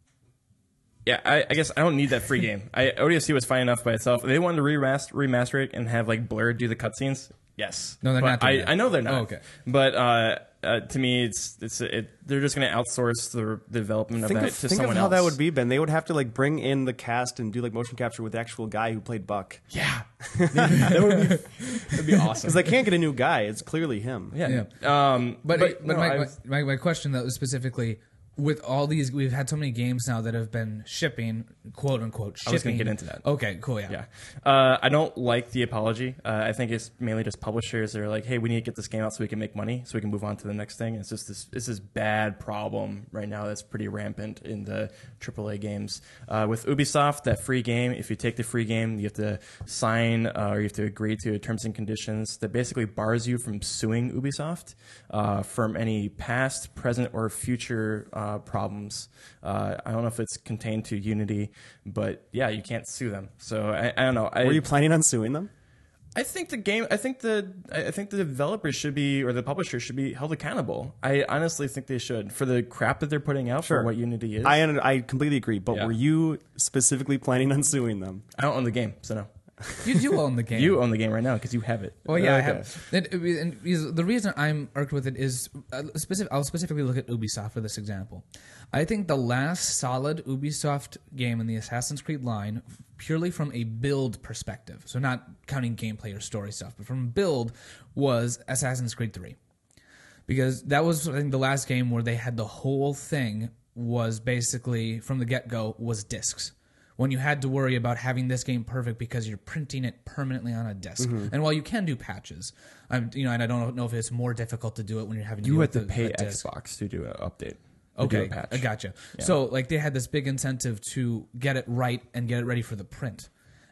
Yeah, I, I guess I don't need that free game. I, O D S T was fine enough by itself. If they wanted to remaster, remaster it and have like Blur do the cutscenes, yes. No, they're But not doing I, that. I know they're not. Oh, okay. But uh, uh, to me, it's it's it, they're just going to outsource the, the development of think that of, to think someone of how else. that would be, Ben. They would have to like bring in the cast and do like motion capture with the actual guy who played Buck. Yeah, that would be that'd be awesome. Because they can't get a new guy. It's clearly him. Yeah. Um, But but, no, my, I my, was- my my question though is specifically with all these, we've had so many games now that have been shipping, quote unquote, shipping. I was gonna get into that. Okay, cool, yeah. Yeah. Uh, I don't like the apology. Uh, I think it's mainly just publishers that are like, hey, we need to get this game out so we can make money, so we can move on to the next thing. It's just this, it's this bad problem right now that's pretty rampant in the triple A games. Uh, with Ubisoft, that free game, if you take the free game, you have to sign uh, or you have to agree to terms and conditions that basically bars you from suing Ubisoft uh, from any past, present, or future uh, problems. Uh, I don't know if it's contained to Unity, but yeah, you can't sue them. So I, I don't know. I, Were you planning on suing them? I think the game. I think the. I think the developers should be, or the publishers should be held accountable. I honestly think they should for the crap that they're putting out Sure. for what Unity is. I I completely agree. But Yeah. were you specifically planning on suing them? I don't own the game, so no. You do own the game. You own the game right now because you have it. Well, yeah, I Okay. have. And, and because the reason I'm irked with it is, uh, specific, I'll specifically look at Ubisoft for this example. I think the last solid Ubisoft game in the Assassin's Creed line, purely from a build perspective, so not counting gameplay or story stuff, but from build, was Assassin's Creed three. Because that was, I think, the last game where they had the whole thing was basically, from the get-go, was discs. When you had to worry about having this game perfect because you're printing it permanently on a disk. Mm-hmm. And while you can do patches, I'm, you know, and I don't know if it's more difficult to do it when you're having to You deal had to with a- pay a disc. Xbox to do an update. to do Okay, a patch. I gotcha. Yeah. So like they had this big incentive to get it right and get it ready for the print.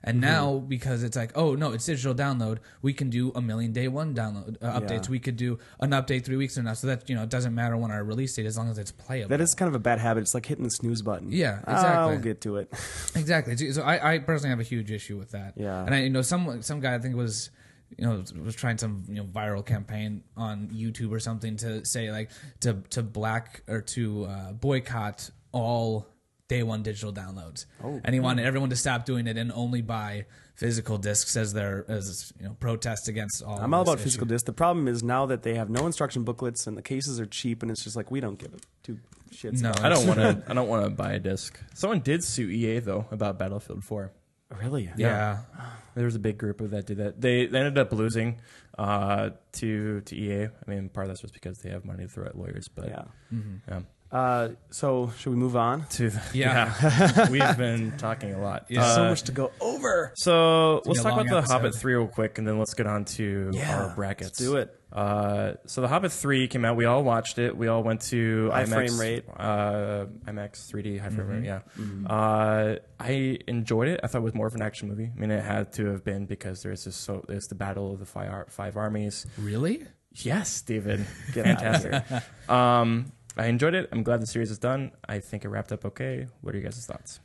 And now because it's like, oh no, it's digital download, we can do a million day one download uh, updates. Yeah. We could do an update three weeks from now, so that you know it doesn't matter when our release date as long as it's playable. That is kind of a bad habit. It's like hitting the snooze button. Yeah, exactly. I'll get to it. Exactly. So I, I personally have a huge issue with that. Yeah. And I you know some some guy I think was you know was trying some you know viral campaign on YouTube or something to say like to to black or to uh, boycott all day one digital downloads. Oh. And he wanted everyone to stop doing it and only buy physical discs as their as you know protest against all. I'm of all this about physical issue. discs. The problem is now that they have no instruction booklets and the cases are cheap, and it's just like we don't give a two shits. No. about I it. don't want to. I don't want to buy a disc. Someone did sue E A though about Battlefield four. Really? Yeah. There was a big group of that did that. They, they ended up losing uh, to to E A. I mean, part of that's just because they have money to throw at lawyers, but Yeah. yeah. Uh, so should we move on? To the, Yeah. yeah. We've been talking a lot. Yeah. so Uh, much to go over. So let's be a talk long about the episode. Hobbit three real quick, and then let's get on to Yeah, our brackets. let's do it. Uh, so the Hobbit three came out. We all watched it. We all went to High IMAX, frame rate. uh, IMAX three D high frame Mm-hmm. rate. Yeah, uh, I enjoyed it. I thought it was more of an action movie. I mean, it had to have been because there's this so there's the battle of the five, ar- five armies. Really? Yes, David, Get out of fantastic. um, I enjoyed it. I'm glad the series is done. I think it wrapped up okay. What are you guys' thoughts?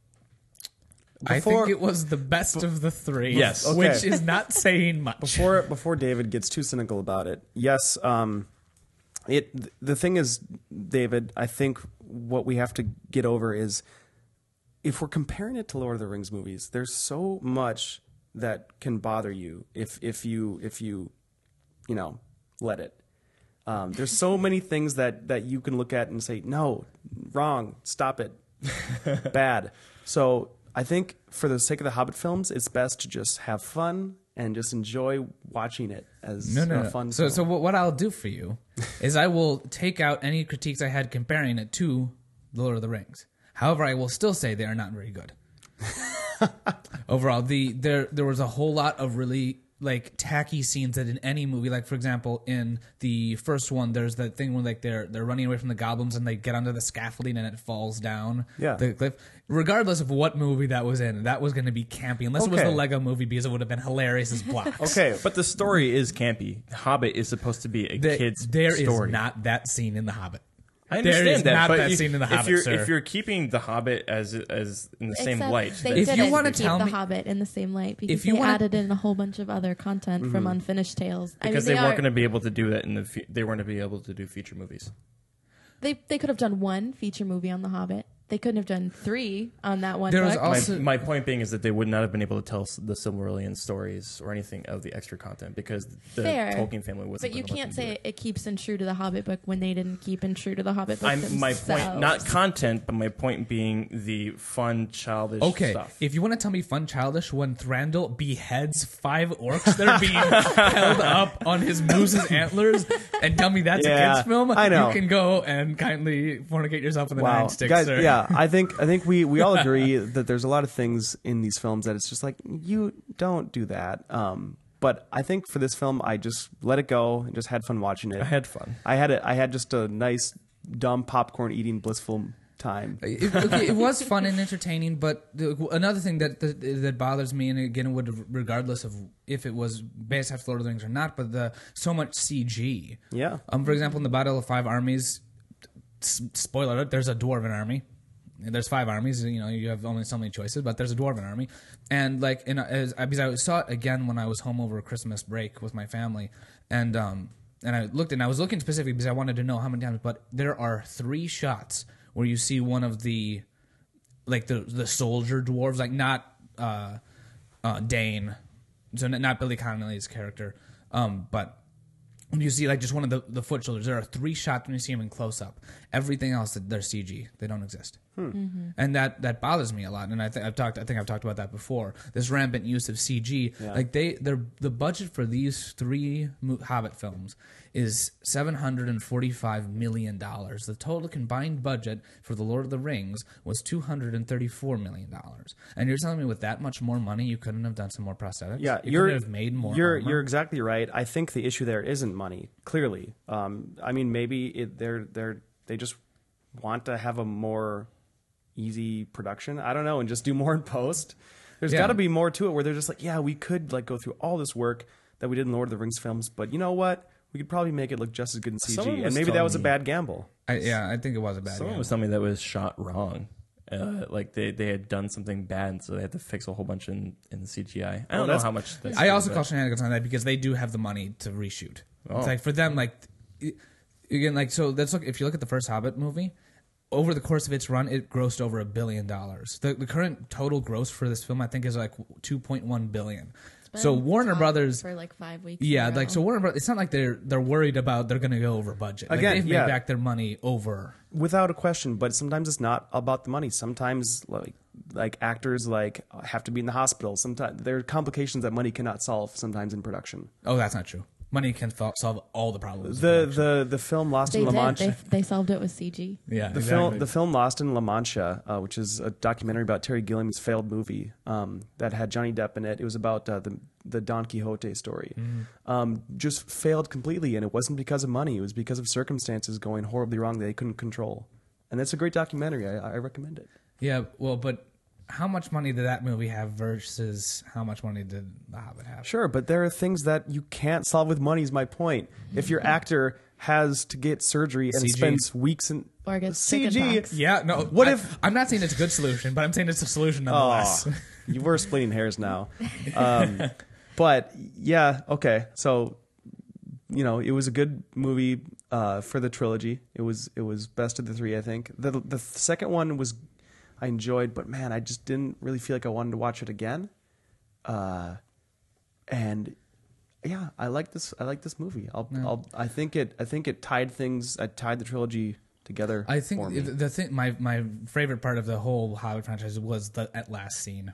I Before- think it was the best of the three. Yes. Okay. Which is not saying much. Before before David gets too cynical about it, yes, um, it the thing is, David, I think what we have to get over is if we're comparing it to Lord of the Rings movies, there's so much that can bother you if if you if you you know let it. Um, there's so many things that that you can look at and say no, wrong, stop it, bad. So I think for the sake of the Hobbit films, it's best to just have fun and just enjoy watching it as No, no, a no. fun So, film. so what what I'll do for you is I will take out any critiques I had comparing it to The Lord of the Rings. However, I will still say they are not very good. Overall, the there there was a whole lot of really like tacky scenes that in any movie, like for example, in the first one, there's that thing where like they're they're running away from the goblins and they get onto the scaffolding and it falls down Yeah. the cliff. Regardless of what movie that was in, that was going to be campy. Unless it was Okay. the Lego movie, because it would have been hilarious as blocks. okay, But the story is campy. Hobbit is supposed to be a The- kid's there is story. not that scene in The Hobbit. I understand there is that, not but that you- scene in The if Hobbit, you're, sir. If you're keeping the Hobbit as as in the same Except light, They then- If you didn't wanna keep tell the me- Hobbit in the same light because If you they wanna- added in a whole bunch of other content from Mm-hmm. Unfinished Tales. I mean, because they, they weren't are- going to be able to do that in the fe- they weren't going to be able to do feature movies. They they could have done one feature movie on The Hobbit. They couldn't have done three on that one There was book. My, also- my point being is that they would not have been able to tell s- the Silmarillion stories or anything of the extra content because the Fair. Tolkien family wasn't. But you gonna let can't them do say it. it keeps in true to the Hobbit book when they didn't keep in true to the Hobbit book I'm, my themselves. point, not content, but my point being the fun, childish Okay, stuff. if you want to tell me fun childish when Thranduil beheads five orcs that are being held up on his moose's antlers and tell me that's Yeah, a kid's film, I know. you can go and kindly fornicate yourself with a wow, nine stick, guys, sir. yeah, I think I think we we all agree that there's a lot of things in these films that it's just like you don't do that. Um, but I think for this film, I just let it go and just had fun watching it. I had fun. I had it. I had just a nice, dumb popcorn eating, blissful time. It, okay, it was fun and entertaining, but the, another thing that, that that bothers me, and again, would regardless of if it was based off Lord of the Rings or not, but the so much C G. Yeah. Um, for example, in the Battle of Five Armies, s- spoiler alert, there's a dwarven army. There's five armies. You know, you have only so many choices, but there's a dwarven army, and like, in a, as, because I saw it again when I was home over Christmas break with my family, and um, and I looked, and I was looking specifically because I wanted to know how many times. But there are three shots where you see one of the, like the the soldier dwarves, like not uh, uh, Dane, so n- not Billy Connolly's character, um, but. When you see like just one of the, the foot shoulders, there are three shots when you see them in close up. Everything else, they're C G. They don't exist, Mm-hmm. and that, that bothers me a lot. And I think I've talked. I think I've talked about that before. This rampant use of C G. Yeah. Like they, they're, the budget for these three Mo- Hobbit films is seven hundred and forty five million dollars. The total combined budget for the Lord of the Rings was two hundred and thirty four million dollars. And you're telling me with that much more money, you couldn't have done some more prosthetics? Yeah, you you're couldn't have made more. You're armor? you're exactly right. I think the issue there isn't money. Clearly, um, I mean, maybe it, they're they're they just want to have a more easy production. I don't know, and just do more in post. There's Yeah. got to be more to it where they're just like, yeah, we could like go through all this work that we did in Lord of the Rings films, but you know what? We could probably make it look just as good in C G. Someone And was maybe that telling was a me- bad gamble. I, yeah, I think it was a bad. Someone game. was telling me that was shot wrong. Uh, like they, they had done something bad, so they had to fix a whole bunch in, in C G I. I Oh, don't know that's- how much. That's I true, also but- call shenanigans on that because they do have the money to reshoot. Oh. It's like for them, like it- again, like so. Let's look. If you look at the first Hobbit movie, over the course of its run, it grossed over a billion dollars. The the current total gross for this film, I think, is like two point one billion. It's So been Warner top Brothers, for like five weeks. yeah, in a like row. so Warner Brothers. It's not like they're they're worried about they're going to go over budget. Like, Again, they've yeah. made back their money over. Without a question, but sometimes it's not about the money. Sometimes like like actors like have to be in the hospital. Sometimes there are complications that money cannot solve sometimes in production. Oh, that's not true. Money can th- solve all the problems. of The production. the the film Lost They in La did. Mancha. They, they solved it with C G. yeah, The exactly. film, the film Lost in La Mancha, uh, which is a documentary about Terry Gilliam's failed movie um, that had Johnny Depp in it. It was about uh, the the Don Quixote story. Um, just failed completely, and it wasn't because of money. It was because of circumstances going horribly wrong that they couldn't control. And that's a great documentary. I, I recommend it. Yeah, well, but how much money did that movie have versus how much money did The Hobbit have? Sure, but there are things that you can't solve with money. Is my point. If your actor has to get surgery and C G. spends weeks in Or gets C G, chickenpox. Yeah, no. What I, if- I'm not saying it's a good solution, but I'm saying it's a solution Oh, nonetheless. you were splitting hairs now. Um, but yeah, okay. So, you know, it was a good movie uh, for the trilogy. It was it was best of the three, I think. The the second one was I enjoyed, but man, I just didn't really feel like I wanted to watch it again. Uh, and yeah, I like this. I like this movie. I'll, Yeah. I'll I think it. I think it tied things. I tied the trilogy together. I think for me. the, the thing, my my favorite part of the whole Hobbit franchise was the at last scene.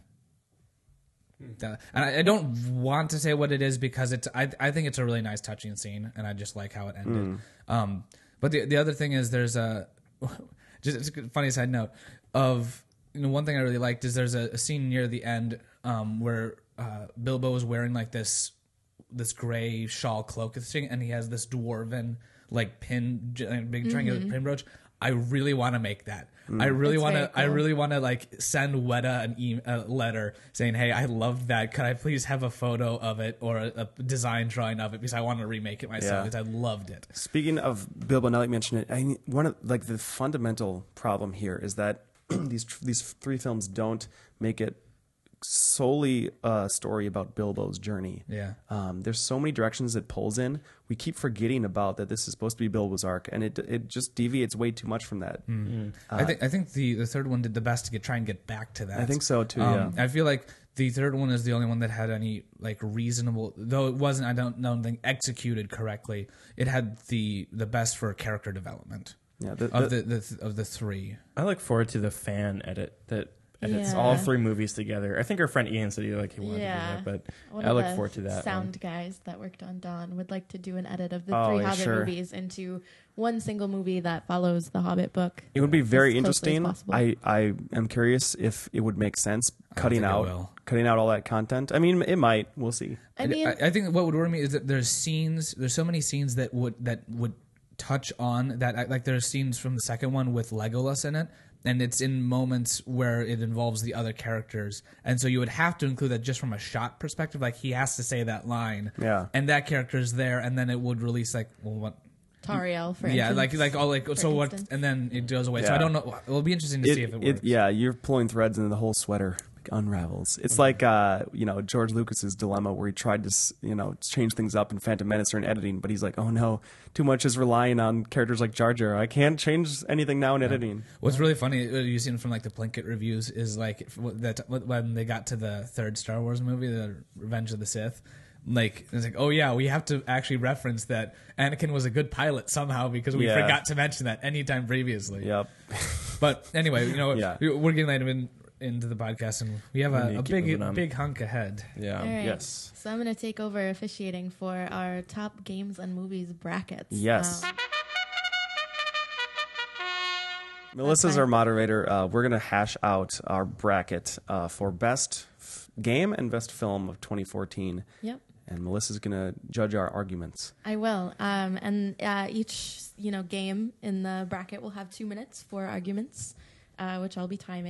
The- and I, I don't want to say what it is because it's I I think it's a really nice touching scene and I just like how it ended. Um, but the the other thing is there's a just it's a funny side note of you know one thing I really liked is there's a, a scene near the end um, where uh, Bilbo is wearing like this this gray shawl cloak thing and he has this dwarven like pin j- big triangular pin brooch. I really want to make that. I really That's want to. very I cool. really want to like send Weta an e- a letter saying, "Hey, I love that. Could I please have a photo of it or a, a design drawing of it because I want to remake it myself Yeah. because I loved it." Speaking of Bilbo, now that you mention it, I, one of like the fundamental problem here is that these these three films don't make it solely a story about Bilbo's journey. Yeah. Um, there's so many directions it pulls in. We keep forgetting about that. This is supposed to be Bilbo's arc, and it it just deviates way too much from that. I think I think the, the third one did the best to get try and get back to that. I think so, too, Um, yeah. I feel like the third one is the only one that had any like reasonable, though it wasn't. I don't don't think executed correctly. It had the the best for character development Yeah, the, of the- the, the of the three. I look forward to the fan edit that edits Yeah. all three movies together. I think our friend Ian said he like he wanted Yeah. to do that, but One I of look the forward to that. Sound one. guys that worked on Dawn would like to do an edit of the Oh, three yeah, Hobbit sure. movies into one single movie that follows the Hobbit book. It would be very as closely as interesting. possible. I, I am curious if it would make sense cutting think it out will. cutting out all that content. I mean, it might. We'll see. I mean, I, I think what would worry me is that there's scenes. There's so many scenes that would that would touch on that. Like there's scenes from the second one with Legolas in it, and it's in moments where it involves the other characters, and so you would have to include that just from a shot perspective. Like he has to say that line, Yeah. and that character's there, and then it would release like, well, what? Tariel, for Yeah, instance. like like all like for so what? instance. And then it goes away. So Yeah. I don't know. It'll be interesting to see if it works. yeah, you're pulling threads and the whole sweater like, unravels. It's like uh, you know George Lucas's dilemma where he tried to s- you know change things up in Phantom Menace or in editing, but he's like, oh no, too much is relying on characters like Jar Jar. I can't change anything now in editing. What's really funny, uh, you've seen from like the Plinkett reviews, is like if- that when they got to the third Star Wars movie, the Revenge of the Sith, like it's like, oh yeah, we have to actually reference that Anakin was a good pilot somehow because we Yeah. forgot to mention that anytime previously. Yep. But anyway, you know, Yeah. we- we're getting later in, into the podcast, and we have We a, need to a keep big moving on. big hunk ahead. Yeah. All right. Yes. So I'm going to take over officiating for our top games and movies brackets. Yes. Um, Melissa's fine. our moderator. Uh, we're gonna hash out our bracket uh, for best f- game and best film of twenty fourteen. yep. And Melissa's gonna judge our arguments. I will. Um, and uh, each you know game in the bracket will have two minutes for arguments, uh, which I'll be timing.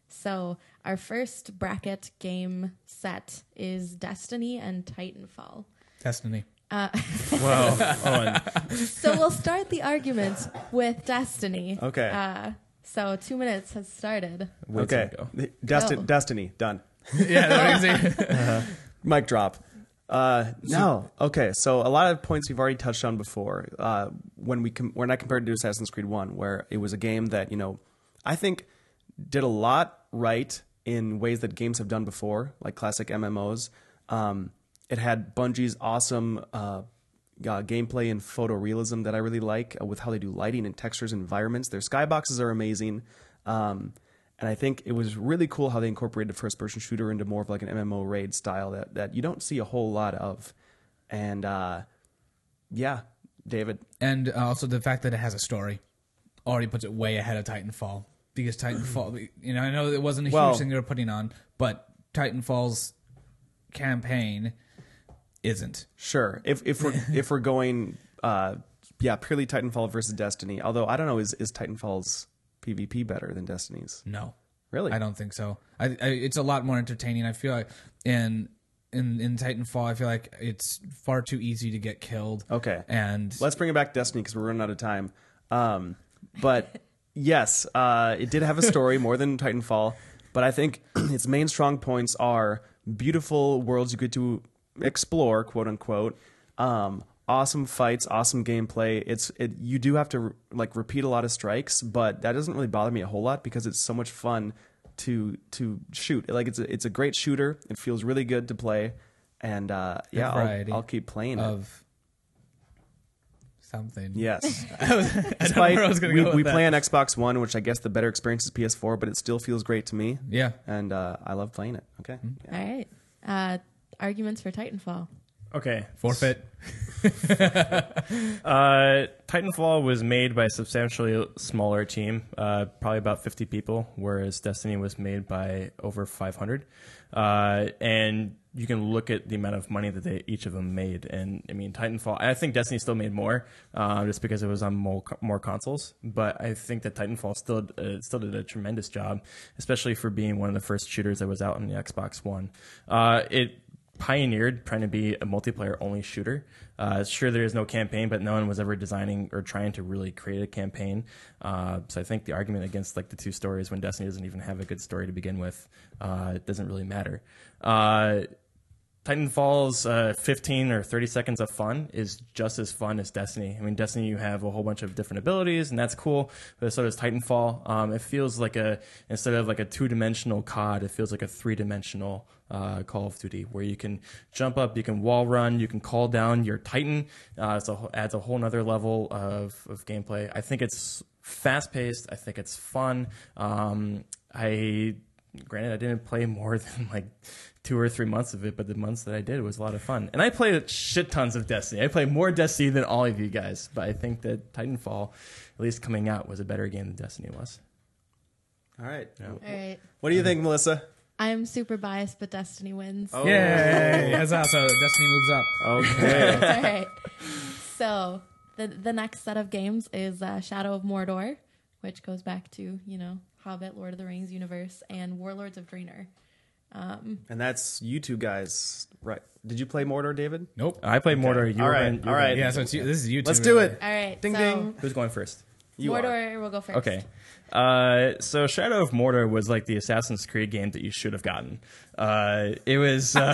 So our first bracket game set is Destiny and Titanfall. Destiny. Well, Owen, So we'll start the arguments with Destiny. Okay. Uh, so two minutes has started. way Okay. to go. Desti- Go. Destiny done. Yeah, that makes it. Mic drop. Uh, no. Okay. So a lot of points we've already touched on before. Uh, when we com- when I compared it to Assassin's Creed One, where it was a game that you know, I think did a lot right in ways that games have done before, like classic M M Os. Um, it had Bungie's awesome uh, uh, gameplay and photorealism that I really like uh, with how they do lighting and textures and environments. Their skyboxes are amazing. Um, And I think it was really cool how they incorporated first-person shooter into more of like an M M O raid style that, that you don't see a whole lot of. And uh, yeah, David. And also the fact that it has a story already puts it way ahead of Titanfall. Because Titanfall, you know, I know it wasn't a Well- huge thing they were putting on, but Titanfall's campaign isn't. Sure. If if we're if we're going, uh, yeah, purely Titanfall versus Destiny. Although I don't know, is is Titanfall's PvP better than Destiny's? No. Really? I don't think so. I, I it's a lot more entertaining. I feel like in in in Titanfall, I feel like it's far too easy to get killed. Okay. And Let's bring it back to Destiny because we're running out of time. Um, but yes, uh, it did have a story more than Titanfall. But I think its main strong points are beautiful worlds you get to explore, quote unquote. Um, awesome fights, awesome gameplay. It's it. You do have to like repeat a lot of strikes, but that doesn't really bother me a whole lot because it's so much fun to to shoot. Like it's a, it's a great shooter. It feels really good to play, and uh, yeah, variety I'll, I'll keep playing it. of something. Yes. I don't know Despite where I was gonna we, go with we that. play on Xbox One, which I guess the better experience is P S four, but it still feels great to me, Yeah. and uh, I love playing it. Okay. Yeah. All right. Uh, arguments for Titanfall. Okay. Forfeit. Uh, Titanfall was made by a substantially smaller team, uh, probably about fifty people, whereas Destiny was made by over five hundred. Uh, and you can look at the amount of money that they each of them made. And I mean, Titanfall, I think Destiny still made more, uh, just because it was on more, more consoles. But I think that Titanfall still uh, still did a tremendous job, especially for being one of the first shooters that was out on the Xbox One. Uh, it pioneered trying to be a multiplayer only shooter. Uh, sure, there is no campaign, but no one was ever designing or trying to really create a campaign. Uh, so I think the argument against like the two stories when Destiny doesn't even have a good story to begin with, uh, it doesn't really matter. Uh, Titanfall's uh, fifteen or thirty seconds of fun is just as fun as Destiny. I mean, Destiny, you have a whole bunch of different abilities, and that's cool, but so does Titanfall. Um, it feels like a, instead of like a two-dimensional C O D, it feels like a three-dimensional uh, Call of Duty, where you can jump up, you can wall run, you can call down your Titan. Uh, so it adds a whole nother level of, of gameplay. I think it's fast-paced. I think it's fun. Um, I... Granted, I didn't play more than like two or three months of it, but the months that I did, it was a lot of fun. And I played shit tons of Destiny. I played more Destiny than all of you guys, but I think that Titanfall, at least coming out, was a better game than Destiny was. All right. All right. What do you think, Melissa? I'm super biased, but Destiny wins. Oh. Yay! That's also Destiny moves up. Okay. All right. So the the next set of games is uh, Shadow of Mordor, which goes back to, you know, Hobbit, Lord of the Rings universe, and Warlords of Draenor. Um, And that's you two guys, right? Did you play Mordor, David? Nope. I played Mordor. You All were right, in- you all were right. in- Yeah, so it's, you- this is you two. Let's do really. it. all right. Ding, so ding. Who's going first? You are. Mordor will go first. Okay. Uh, so Shadow of Mordor was like the Assassin's Creed game that you should have gotten. Uh, it was, uh,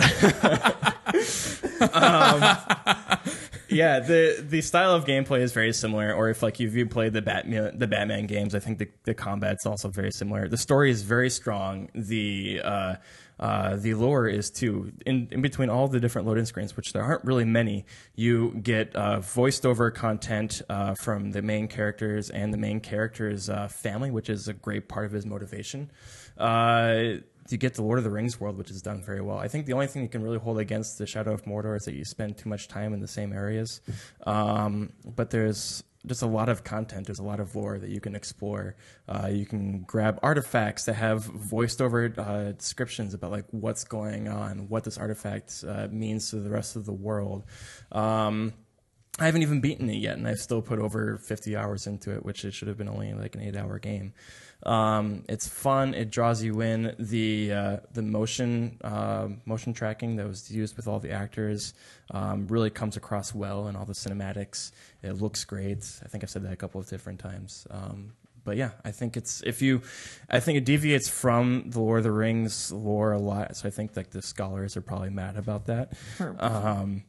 um, yeah, the the style of gameplay is very similar. Or if like if you played the Batman the Batman games, I think the the combat's also very similar. The story is very strong. The uh, uh, the lore is too. In in between all the different loading screens, which there aren't really many, you get uh, voiced over content uh, from the main characters and the main character's uh, family, which is a great part of his motivation. Uh, you get the Lord of the Rings world, which is done very well. I think the only thing you can really hold against the Shadow of Mordor is that you spend too much time in the same areas. Um, but there's just a lot of content. There's a lot of lore that you can explore. Uh, you can grab artifacts that have voiced over uh, descriptions about like what's going on, what this artifact uh, means to the rest of the world. Um, I haven't even beaten it yet, and I've still put over fifty hours into it, which it should have been only like an eight-hour game. Um, it's fun. It draws you in. The uh, the motion uh, motion tracking that was used with all the actors um, really comes across well in all the cinematics. It looks great. I think I've said that a couple of different times. Um, But yeah, I think it's if you, I think it deviates from the Lord of the Rings lore a lot. So I think like the scholars are probably mad about that. Um,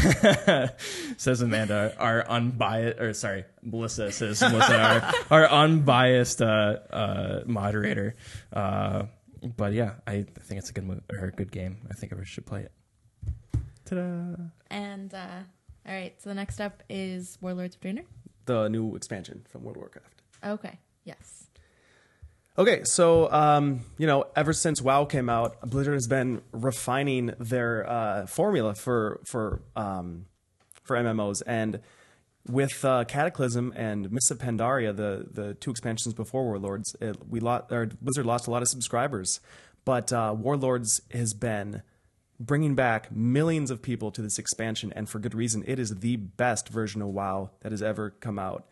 says Amanda, our unbiased, or sorry, Melissa says Melissa, our, our unbiased uh, uh, moderator. Uh, but yeah, I, I think it's a good mo- or a good game. I think everyone should play it. Ta-da! And uh, all right, so the next up is Warlords of Draenor. The new expansion from World of Warcraft. Okay. Yes. Okay, so um, you know, ever since WoW came out, Blizzard has been refining their uh, formula for for um, for M M Os, and with uh, Cataclysm and Mists of Pandaria, the the two expansions before Warlords, it, we lost, or Blizzard lost a lot of subscribers, but uh, Warlords has been bringing back millions of people to this expansion, and for good reason. It is the best version of WoW that has ever come out.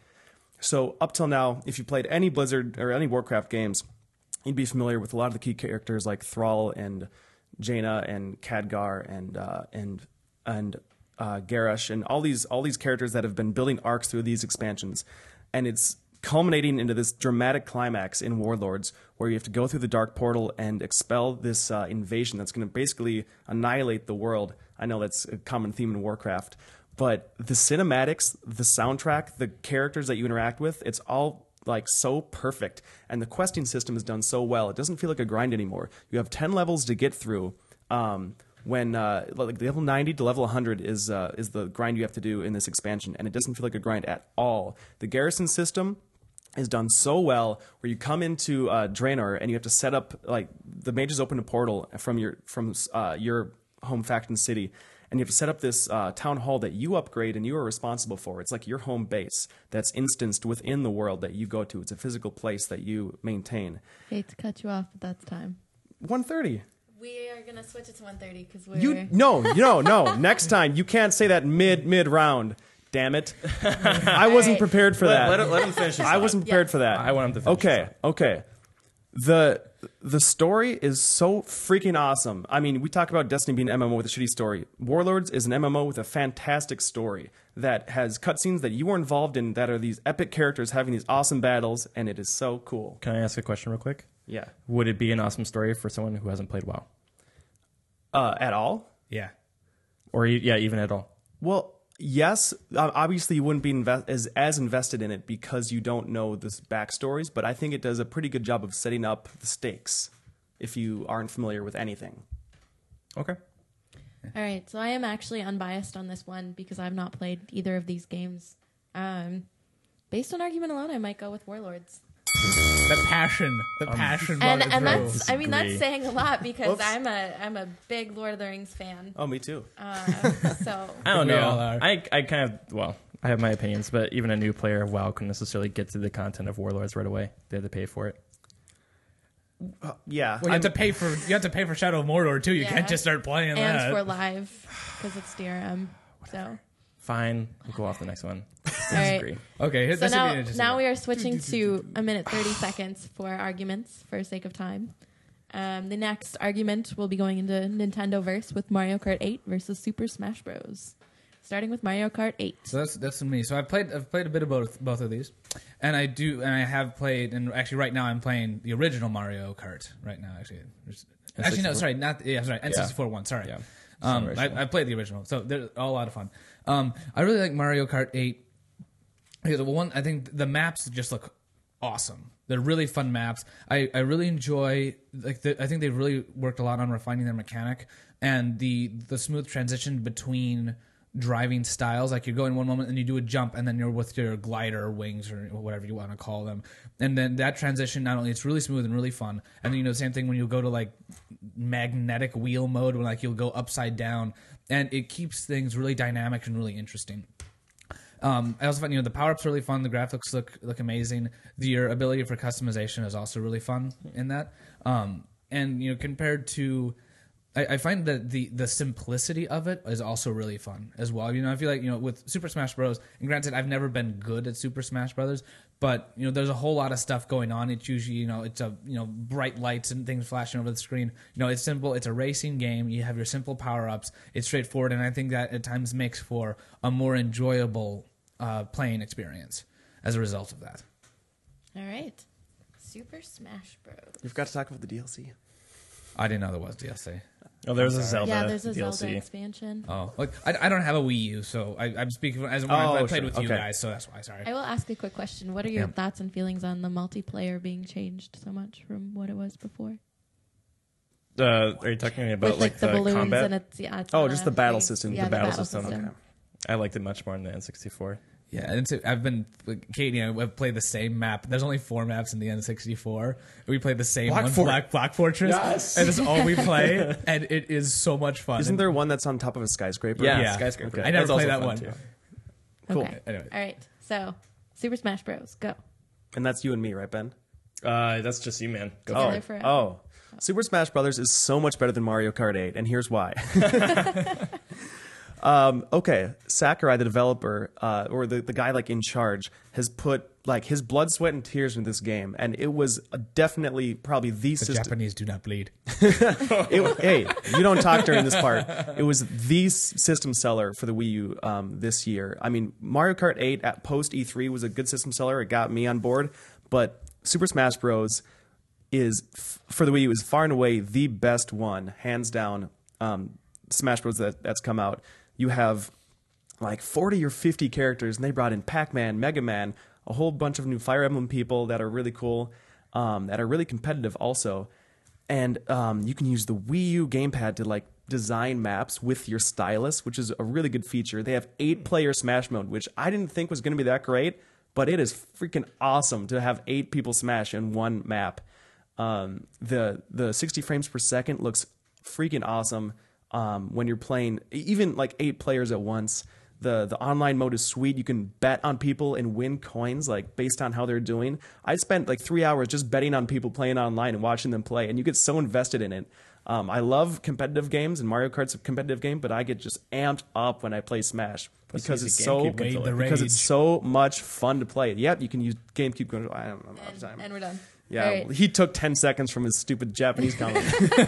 So up till now, if you played any Blizzard or any Warcraft games, you'd be familiar with a lot of the key characters like Thrall and Jaina and Khadgar and uh, and and uh, Garrosh and all these all these characters that have been building arcs through these expansions, and it's culminating into this dramatic climax in Warlords, where you have to go through the Dark Portal and expel this uh, invasion that's going to basically annihilate the world. I know that's a common theme in Warcraft. But the cinematics, the soundtrack, the characters that you interact with, it's all like so perfect. And the questing system is done so well. It doesn't feel like a grind anymore. You have ten levels to get through. Um, when uh, like level ninety to level one hundred is uh, is the grind you have to do in this expansion. And it doesn't feel like a grind at all. The garrison system is done so well, where you come into uh, Draenor and you have to set up, like, the mages open a portal from your, from uh, your home faction city. And you have to set up this uh, town hall that you upgrade and you are responsible for. It's like your home base that's instanced within the world that you go to. It's a physical place that you maintain. Hate to cut you off, but that's time. one thirty. We are gonna switch it to one thirty because we're You no, no, no. Next time you can't say that mid mid round. Damn it! I wasn't right. prepared for that. Let, let, let him finish. His I wasn't prepared Yes. for that. I want him to finish Okay, his okay. The the story is so freaking awesome. I mean, we talk about Destiny being an M M O with a shitty story. Warlords is an M M O with a fantastic story that has cutscenes that you were involved in that are these epic characters having these awesome battles, and it is so cool. Can I ask a question real quick? Yeah. Would it be an awesome story for someone who hasn't played WoW, Uh, at all? Yeah. or e- yeah, even at all? Well, yes. Uh, obviously, you wouldn't be inve- as as invested in it because you don't know the backstories. But I think it does a pretty good job of setting up the stakes if you aren't familiar with anything. Okay. All right, so I am actually unbiased on this one because I've not played either of these games. Um, based on argument alone, I might go with Warlords. The passion, the passion. And brought it and through. that's I mean that's Disagree. saying a lot because Whoops. I'm a I'm a big Lord of the Rings fan. Oh, me too. Uh, so I don't We know. all are. I I kind of well, I have my opinions, but even a new player of WoW couldn't necessarily get to the content of Warlords right away. They had to pay for it. Uh, yeah. Well, you have to pay for you have to pay for Shadow of Mordor too. You Yeah. can't just start playing and that. for live because it's D R M. So Fine, we'll go off the next one. all right. Disagree. Okay, So this would be now, interesting. now we are switching to a minute thirty seconds for arguments for sake of time. Um, the next argument will be going into Nintendo Verse with Mario Kart eight versus Super Smash Bros. Starting with Mario Kart eight. So that's that's me. So I've played I've played a bit of both both of these, and I do and I have played and actually right now I'm playing the original Mario Kart right now actually. There's- Actually no, N sixty-four? sorry, not yeah, sorry, N sixty-four one. Sorry, Yeah. um, I, Original. I played the original, so they're all a lot of fun. Um, I really like Mario Kart eight because well, one I think the maps just look awesome. They're really fun maps. I, I really enjoy like the, I think they've really worked a lot on refining their mechanic and the the smooth transition between driving styles. Like you go in one moment and you do a jump and then you're with your glider or wings or whatever you want to call them. And then that transition, not only it's really smooth and really fun. And then, you know, the same thing when you go to like magnetic wheel mode when like you'll go upside down and it keeps things really dynamic and really interesting. Um, I also find, you know, the power-ups are really fun. The graphics look look amazing. The, your ability for customization is also really fun in that. Um, and, you know, compared to I, I find that the the simplicity of it is also really fun as well. You know, I feel like, you know, with Super Smash Bros. And granted, I've never been good at Super Smash Brothers, but you know, there's a whole lot of stuff going on. It's usually, you know, it's a you know bright lights and things flashing over the screen. You know, it's simple. It's a racing game. You have your simple power ups. It's straightforward, and I think that at times makes for a more enjoyable uh, playing experience as a result of that. All right. Super Smash Bros. You forgot to talk about the D L C. I didn't know there was D L C. Oh, there's a I'm sorry. Zelda Yeah, there's a D L C. Zelda expansion. Oh, like I, I don't have a Wii U, so I, I'm speaking as when Oh, I, I played sure. with you Okay. guys, so that's why. Sorry. I will ask a quick question. What are your Yeah. thoughts and feelings on the multiplayer being changed so much from what it was before? Uh, are you talking about With like, like the, the, balloons combat? and it's yeah. It's Oh, not just a the battle race. system. Yeah, The the battle system. Okay. I liked it much more in the N sixty-four. Yeah, and so I've been like, Katie and I have played the same map. There's only four maps in the N sixty-four. We played the same Black one, Fort- Black Black Fortress, Yes. and it's all we play, and it is so much fun. Isn't there one that's on top of a skyscraper? Yeah, Yeah. skyscraper. I never That's also played that fun, one. too. Cool. Okay. Anyway. All right. So, Super Smash Bros. Go. And that's you and me, right, Ben? Uh, that's just you, man. Go Together for it. forever. Oh. Super Smash Brothers is so much better than Mario Kart eight, and here's why. um, okay, Sakurai, the developer, uh, or the, the guy like in charge, has put like his blood, sweat, and tears into this game, and it was definitely probably the, the system. Japanese do not bleed. It, hey, you don't talk during this part. It was the s- system seller for the Wii U um, this year. I mean, Mario Kart eight at post E three was a good system seller. It got me on board, but Super Smash Bros. Is f- for the Wii U is far and away the best one, hands down. Um, Smash Bros. That, that's come out. You have like forty or fifty characters, and they brought in Pac-Man, Mega Man, a whole bunch of new Fire Emblem people that are really cool, um, that are really competitive also. And um, you can use the Wii U gamepad to like design maps with your stylus, which is a really good feature. They have eight-player Smash mode, which I didn't think was going to be that great, but it is freaking awesome to have eight people Smash in one map. Um, the the sixty frames per second looks freaking awesome um, when you're playing even like eight players at once. The the online mode is sweet. You can bet on people and win coins like based on how they're doing. I spent like three hours just betting on people playing online and watching them play, and you get so invested in it. Um, I love competitive games, and Mario Kart's a competitive game, but I get just amped up when I play Smash Plus because you it's use a so GameCube Wade the because it's rage. so much fun to play. Yep, you can use GameCube controller. I don't know how much time. And, and we're done. Yeah, All right. he took ten seconds from his stupid Japanese comment.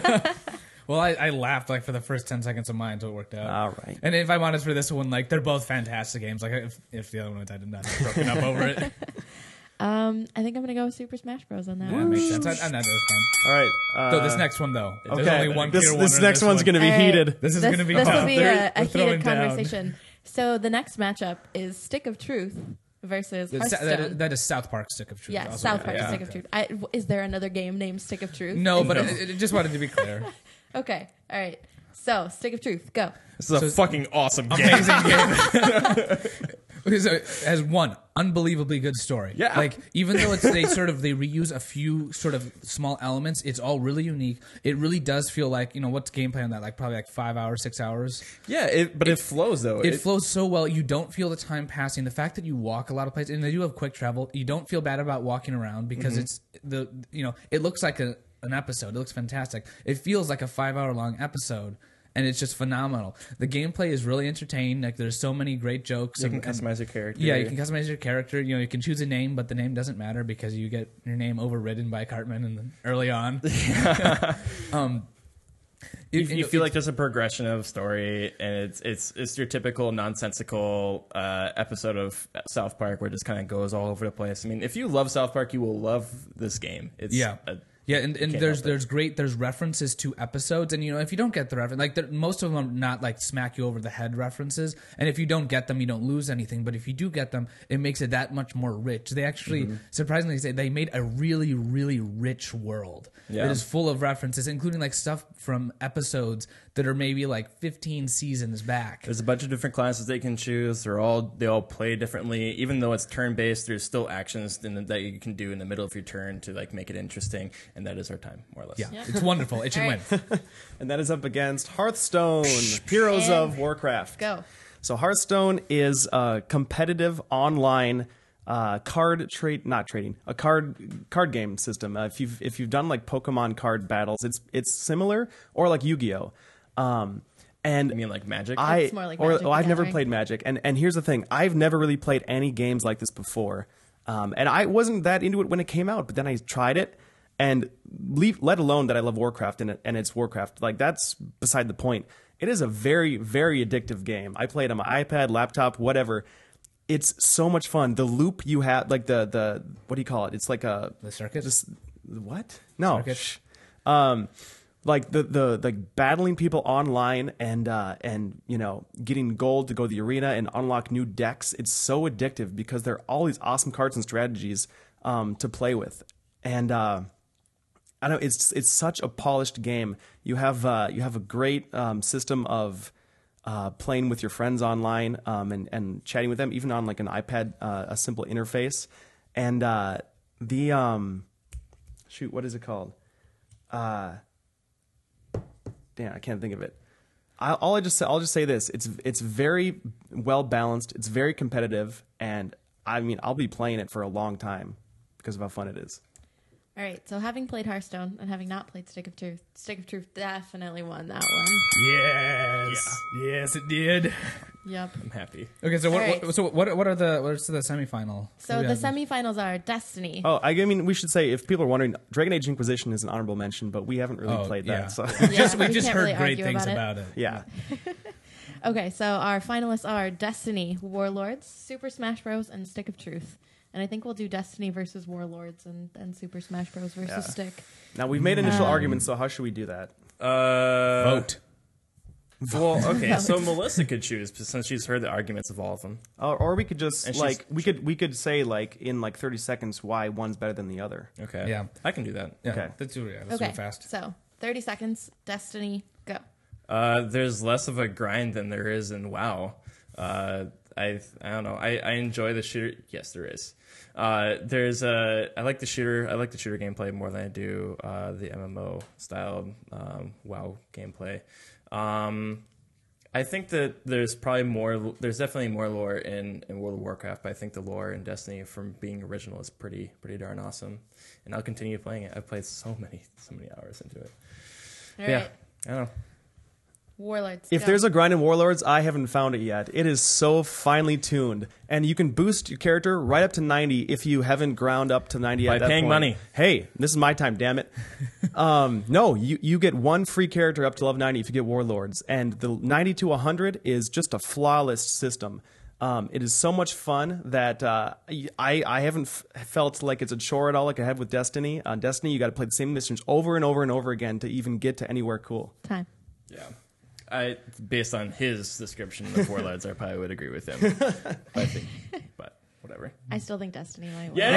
Well, I, I laughed like for the first ten seconds of mine, so it worked out. All right. And if I'm honest for this one, like they're both fantastic games. Like if, if the other ones I did not have broken up over it, Um, I think I'm gonna go with Super Smash Bros. On that. that one. makes sense. I, I know that was fun. All right. Uh, So this next one though, there's okay. only one this clear this winner in next one's one. going to be All right. heated. This is This, going to be this tough. will be They're- a, a we're throwing heated down. conversation. So the next matchup is Stick of Truth versus It's- Hearthstone. that, is, that is South Park Stick of Truth. yeah, also. South Park Yeah. Stick of Truth. I, is there another game named Stick of Truth? No, but I, I just wanted to be clear. Okay. All right. So Stick of Truth, go. This is a So- fucking awesome game. Amazing game. Because it has one unbelievably good story. Yeah. Like even though it's they sort of they reuse a few sort of small elements, it's all really unique. It really does feel like, you know, what's gameplay on that? Like probably like five hours, six hours. Yeah, it, but it, flows though. It, flows so well. You don't feel the time passing. The fact that you walk a lot of places, and they do have quick travel, you don't feel bad about walking around because Mm-hmm. it's the you know it looks like a an episode. It looks fantastic. It feels like a five hour long episode. And it's just phenomenal. The gameplay is really entertaining. Like there's so many great jokes. you can and- and- customize your character. yeah, you can customize your character. You know, you can choose a name, but the name doesn't matter because you get your name overridden by Cartman and early on. um, You, it- you it- feel like there's a progression of story, and it's it's it's your typical nonsensical uh, episode of South Park where it just kind of goes all over the place. I mean, if you love South Park, you will love this game. It's Yeah. a, Yeah, and, and can't there's help it. there's great there's references to episodes, and you know if you don't get the reference, like they're- most of them are not like smack you over the head references, and if you don't get them, you don't lose anything. But if you do get them, it makes it that much more rich. They actually Mm-hmm. surprisingly say they made a really really rich world Yeah. that is full of references, including like stuff from episodes that are maybe like fifteen seasons back. There's a bunch of different classes they can choose. They're all they all play differently. Even though it's turn based, there's still actions in the, that you can do in the middle of your turn to like make it interesting, and that is our time more or less. Yeah, Yep. it's wonderful. It should All win. right. And that is up against Hearthstone, Heroes And of Warcraft. Go. So Hearthstone is a competitive online uh, card trade, not trading, a card card game system. Uh, if you've if you've done like Pokemon card battles, it's it's similar, or like Yu-Gi-Oh. Um, and You mean like Magic? I It's more like or Magic oh, I've the never Gathering. played Magic, and and here's the thing: I've never really played any games like this before, um, and I wasn't that into it when it came out. But then I tried it, and leave, let alone that I love Warcraft and, it, and it's Warcraft. Like that's beside the point. It is a very very addictive game. I play it on my iPad, laptop, whatever. It's so much fun. The loop you have, like the the what do you call it? It's like a The circuit? This, what? No. Circuit? Shh. Um, like the the like battling people online and uh, and you know getting gold to go to the arena and unlock new decks. It's so addictive because there are all these awesome cards and strategies um, to play with, and uh, I don't. It's it's such a polished game. You have uh, you have a great um, system of uh, playing with your friends online um, and and chatting with them, even on like an iPad, uh, a simple interface, and uh, the um, shoot, what is it called? Uh, damn, I can't think of it. I, all I just I'll just say this: it's it's very well balanced. It's very competitive, and I mean I'll be playing it for a long time because of how fun it is. All right, so having played Hearthstone and having not played Stick of Truth, Stick of Truth definitely won that one. Yes, yes, it did. Yep. I'm happy. Okay, so what, All right. what? So what? What are the? What's the semifinal? So the semifinals are Destiny. Oh, I mean, we should say if people are wondering, Dragon Age Inquisition is an honorable mention, but we haven't really Oh, played yeah. that. So Yeah, just we we just can't heard really great argue things about it. about it. yeah, Okay, so our finalists are Destiny, Warlords, Super Smash Bros, and Stick of Truth. And I think we'll do Destiny versus Warlords and then Super Smash Bros versus Yeah. Stick. now we've made initial Um, arguments. So how should we do that? Uh, Vote. Well, okay, so Melissa could choose since she's heard the arguments of all of them. Or, or we could just And she's- like we could we could say like in like thirty seconds why one's better than the other. Okay. Yeah. I can do that. Yeah, Okay. let's do it. Yeah, let's do Okay, it fast. so thirty seconds, Destiny, go. Uh, there's less of a grind than there is in WoW. Uh, I I don't know. I, I enjoy the shooter. Yes, there is. Uh, there's a. I like the shooter. I like the shooter gameplay more than I do uh, the M M O style um, WoW gameplay. Um, I think that there's probably more. There's definitely more lore in, in World of Warcraft, but I think the lore in Destiny, from being original, is pretty pretty darn awesome. And I'll continue playing it. I've played so many so many hours into it. All yeah, right, I don't know. Warlords, If go. there's a grind in Warlords, I haven't found it yet. It is so finely tuned, and you can boost your character right up to ninety if you haven't ground up to ninety By at that paying point. money. Hey, this is my time, damn it. um, no, you you get one free character up to level ninety if you get Warlords, and the ninety to one hundred is just a flawless system. Um, it is so much fun that uh, I I haven't f- felt like it's a chore at all like I have with Destiny. On Destiny, you got to play the same missions over and over and over again to even get to anywhere cool. time. Yeah. I, based on his description of Warlords, I probably would agree with him. I think, but whatever. I still think Destiny might win.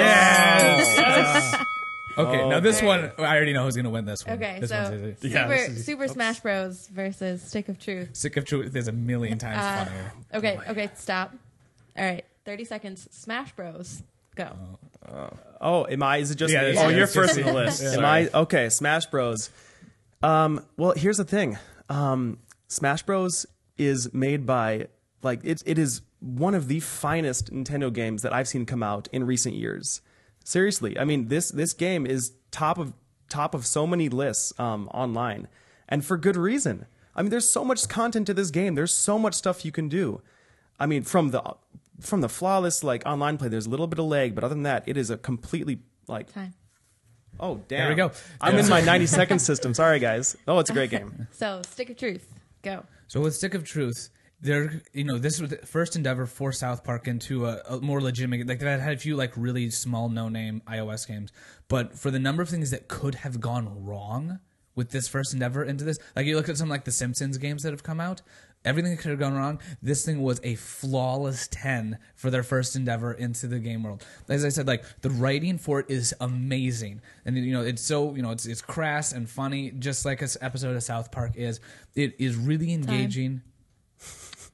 Yes! Okay, now this Okay. one, I already know who's going to win this one. Okay, this so one's easy. Super, Yeah, this is- Super Smash Bros versus Stick of Truth. Sick of Truth is a million times Uh, funnier. Okay, okay, stop. All right, thirty seconds. Smash Bros. Go. Oh, am I? Is it just Yeah, me? it's- Oh, Yeah, you're it's first just- on the list. Am Sorry. I okay? Smash Bros. Um, well, here's the thing. Um, Smash Bros. Is made by like it. It is one of the finest Nintendo games that I've seen come out in recent years. Seriously, I mean this this game is top of top of so many lists um, online, and for good reason. I mean, there's so much content to this game. There's so much stuff you can do. I mean, from the from the flawless like online play, there's a little bit of lag, but other than that, it is a completely like. Time. Oh, damn. There we go. I'm in my ninety second system. Sorry, guys. Oh, it's a great game. So, Stick of Truth. Go. So with Stick of Truth, there, you know, this was the first endeavor for South Park into a, a more legitimate. Like that had a few like really small, no-name iOS games, but for the number of things that could have gone wrong with this first endeavor into this, like you look at some like the Simpsons games that have come out, everything that could have gone wrong. This thing was a flawless ten for their first endeavor into the game world. As I said, like the writing for it is amazing, and you know it's so you know it's it's crass and funny, just like this episode of South Park is. It is really engaging.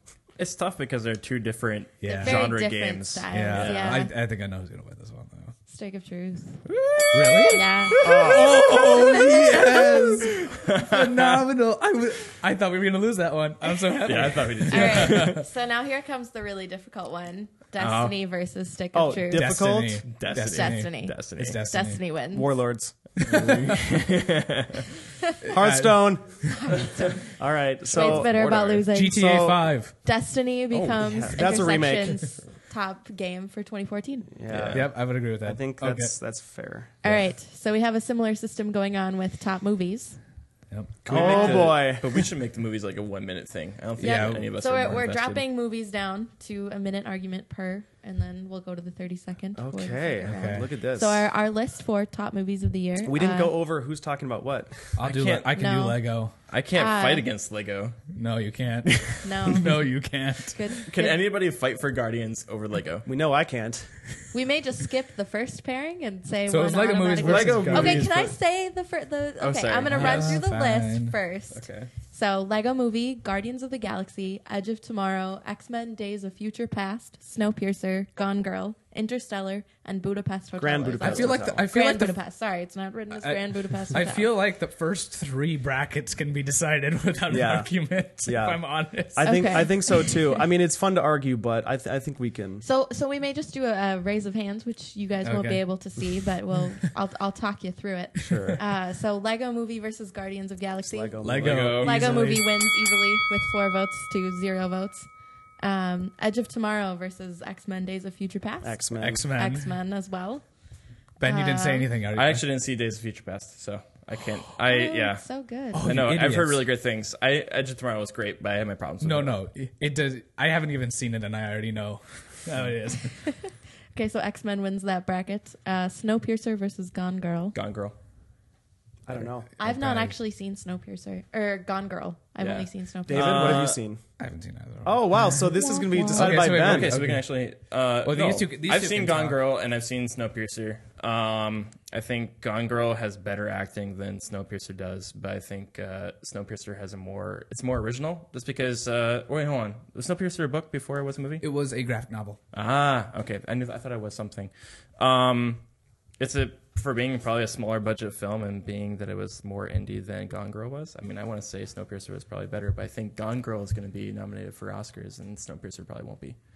It's tough because they're two different Yeah. Very genre different games. styles. Yeah, Yeah. I, I think I know who's gonna win this one though. Stake of Truth. Really? Yeah. Oh yes! Phenomenal. I, w- I thought we were gonna lose that one. I'm so happy. Yeah, I thought we did. All right. So now here comes the really difficult one: Destiny versus Stick of Oh, Truth. difficult? Destiny. Destiny. Destiny. Destiny. It's Destiny. Destiny wins. Warlords. Hearthstone. All right. So Wade's bitter about Order. losing. G T A So- five. Destiny becomes yeah. That's a remake. Intersection's top game for twenty fourteen. yeah. Yep, I would agree with that. I think Okay. that's that's fair. All right. So we have a similar system going on with top movies. Yep. Can we Oh, make the- boy. But we should make the movies like a one minute thing. I don't think Yeah. any of us So are we're, more we're invested. dropping movies down to a minute argument per, and then we'll go to the thirty second. for the Okay. second round. Okay. Look at this. So our, our list for top movies of the year. we didn't uh, go over who's talking about what. I'll I do. can't- Le- I can do No. Lego. I can't Uh, fight against Lego. No, you can't. No. no, you can't. Good. Can good. anybody fight for Guardians over Lego? We know I can't. We may just skip the first pairing and say So one it's Lego movies automatically. versus Lego Guardians. Okay, can I but- say the fir- the? Okay, Oh, sorry. I'm gonna run Yeah, through the fine. list first. Okay. So Lego Movie, Guardians of the Galaxy, Edge of Tomorrow, X-Men: Days of Future Past, Snowpiercer, Gone Girl, Interstellar, and Budapest Hotel. Grand Or is Budapest that I feel what like it's the, I called? feel Grand like the, Budapest. Sorry, it's not written as I- Grand Budapest. I Hotel. feel like the first three brackets can be decided without an Yeah. argument. Yeah. If I'm honest. I think Okay. I think so too. I mean, it's fun to argue, but I th- I think we can. So, so we may just do a, a raise of hands, which you guys won't Okay. be able to see, but we'll I'll I'll talk you through it. Sure. Uh, so Lego Movie versus Guardians of Galaxy. Lego. Lego. Lego. Lego easily. Movie wins easily with four votes to zero votes. Um, Edge of Tomorrow versus X Men: Days of Future Past. X Men. X Men. X Men as well. Ben, you didn't say Uh, anything. Are you? I actually didn't see Days of Future Past, so I can't. I Oh, yeah. so good. I know. you I've heard idiots. really great things. I Edge of Tomorrow was great, but I had my problems with No, it. no. It, it does. I haven't even seen it, and I already know how it is. Okay, so X Men wins that bracket. Uh, Snowpiercer versus Gone Girl. Gone Girl. I don't know. I've not Okay. actually seen Snowpiercer or Gone Girl. I've Yeah. only seen Snowpiercer. David, what have Uh, you seen? I haven't seen either. Oh wow! So this is going to be decided Okay, by so wait, Ben. Okay, so we Okay. can actually. Uh, Well, no, these two- these I've two seen can Gone talk. Girl and I've seen Snowpiercer. Um, I think Gone Girl has better acting than Snowpiercer does, but I think uh, Snowpiercer has a more. It's more original, just because. Uh, wait, hold on. Was Snowpiercer a book before it was a movie? It was a graphic novel. Ah, okay. I knew. I thought it was something. Um, it's a for being probably a smaller budget film and being that it was more indie than Gone Girl was. I mean, I want to say Snowpiercer was probably better, but I think Gone Girl is going to be nominated for Oscars, and Snowpiercer probably won't be.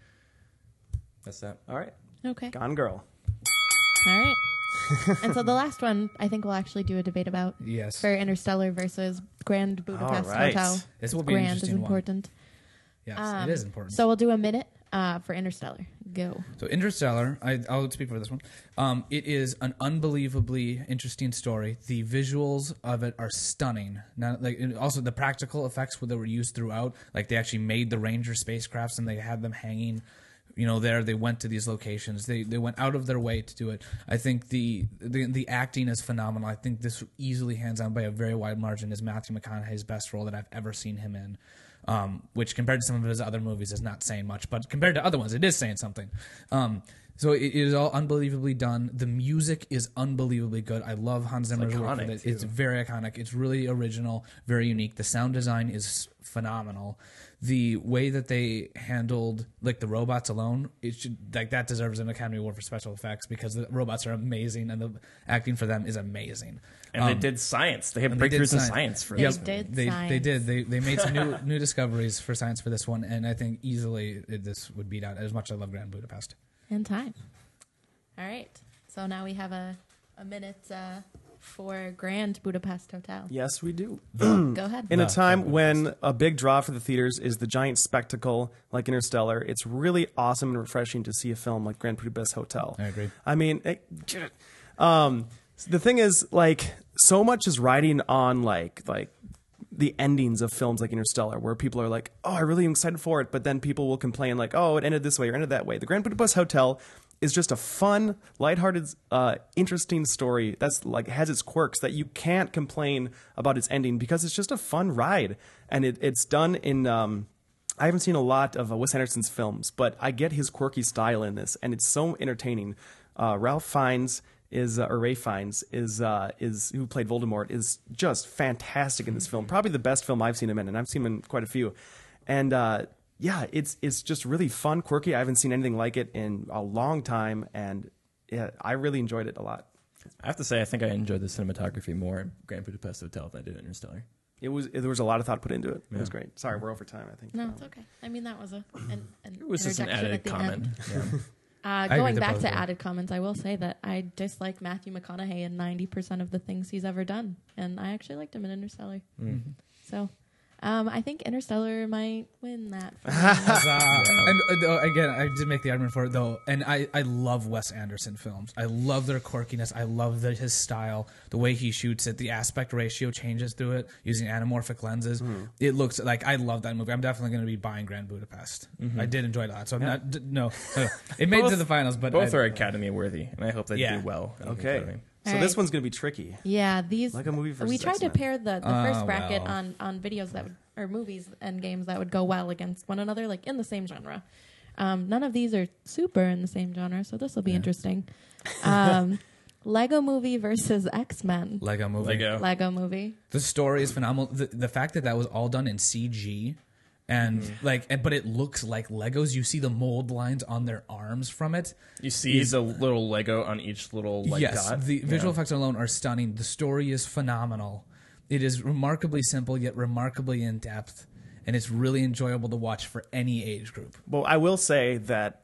That's that. All right, Okay. Gone Girl. All right. And so the last one, I think we'll actually do a debate about Yes. for Interstellar versus Grand Budapest All right. Hotel. This will be an Grand is interesting one. important. Yes, Um, it is important. So we'll do a minute uh, for Interstellar. Go. So Interstellar, I, I'll speak for this one. Um, it is an unbelievably interesting story. The visuals of it are stunning. Now, like and also the practical effects that were used throughout. Like they actually made the Ranger spacecrafts and they had them hanging. You know, there they went to these locations. They they went out of their way to do it. I think the the, the acting is phenomenal. I think this easily, hands down by a very wide margin, is Matthew McConaughey's best role that I've ever seen him in. Um, which compared to some of his other movies is not saying much, but compared to other ones, it is saying something. Um, so it, it is all unbelievably done. The music is unbelievably good. I love Hans Zimmer's work with iconic, it. It's very iconic. It's really original, very unique. The sound design is phenomenal. The way that they handled like the robots alone, it should like that deserves an Academy Award for special effects because the robots are amazing and the acting for them is amazing. And Um, they did science. They had and they did breakthroughs in science. science for They this. did They science. they did. They they made some new new discoveries for science for this one, and I think easily it, this would beat out as much as I love Grand Budapest. And time. All right. So now we have a, a minute uh, for Grand Budapest Hotel. Yes, we do. Go ahead. In No, a time Grand when a big draw for the theaters is the giant spectacle like Interstellar, it's really awesome and refreshing to see a film like Grand Budapest Hotel. I agree. I mean, it, um, the thing is, like, so much is riding on like like the endings of films like Interstellar, where people are like, "Oh, I really am excited for it," but then people will complain like, "Oh, it ended this way or ended that way." The Grand Budapest Hotel is just a fun, lighthearted, uh, interesting story that's like has its quirks that you can't complain about its ending because it's just a fun ride, and it, it's done in. Um, I haven't seen a lot of uh, Wes Anderson's films, but I get his quirky style in this, and it's so entertaining. Uh, Ralph Fiennes is, uh, or Ray Fiennes is, uh, is who played Voldemort, is just fantastic in this film. Probably the best film I've seen him in, and I've seen him in quite a few. And uh, yeah, it's it's just really fun, quirky. I haven't seen anything like it in a long time, and yeah, I really enjoyed it a lot. I have to say, I think I enjoyed the cinematography more in Grand Budapest Hotel than I did Interstellar. It was it, there was a lot of thought put into it. It Yeah. was great. Sorry, we're over time. I think. No, Um, it's okay. I mean, that was a an, an It was just an interjection added at the comment. end. Yeah. Uh, agree going with back both to of you. added comments, I will say that I dislike Matthew McConaughey in ninety percent of the things he's ever done, and I actually liked him in Interstellar. Mm. So, um, I think Interstellar might win that. for me. Huzzah. And uh, though, again, I did make the argument for it though, and I, I love Wes Anderson films. I love their quirkiness. I love the, his style, the way he shoots it. The aspect ratio changes through it using anamorphic lenses. It looks like I love that movie. I'm definitely going to be buying Grand Budapest. I did enjoy that, so I'm not d- no. no. It made it to the finals, but Both I, are Academy worthy, and I hope they Yeah. do well. in the Okay. Academy. So All this right. one's gonna be tricky. Yeah, these Like a movie versus we tried X-Men. to pair the, the Oh, first bracket well. on on videos that would or movies and games that would go well against one another, like in the same genre. Um, none of these are super in the same genre, so this will be Yeah. interesting. Um, Lego Movie versus X Men. Lego movie. Lego. Lego Movie. The story is phenomenal. The, the fact that that was all done in C G, and like, and, but it looks like Legos. You see the mold lines on their arms from it. You see the little Lego on each little like yes, dot. the visual Yeah. effects alone are stunning. The story is phenomenal. It is remarkably simple yet remarkably in depth, and it's really enjoyable to watch for any age group. Well, I will say that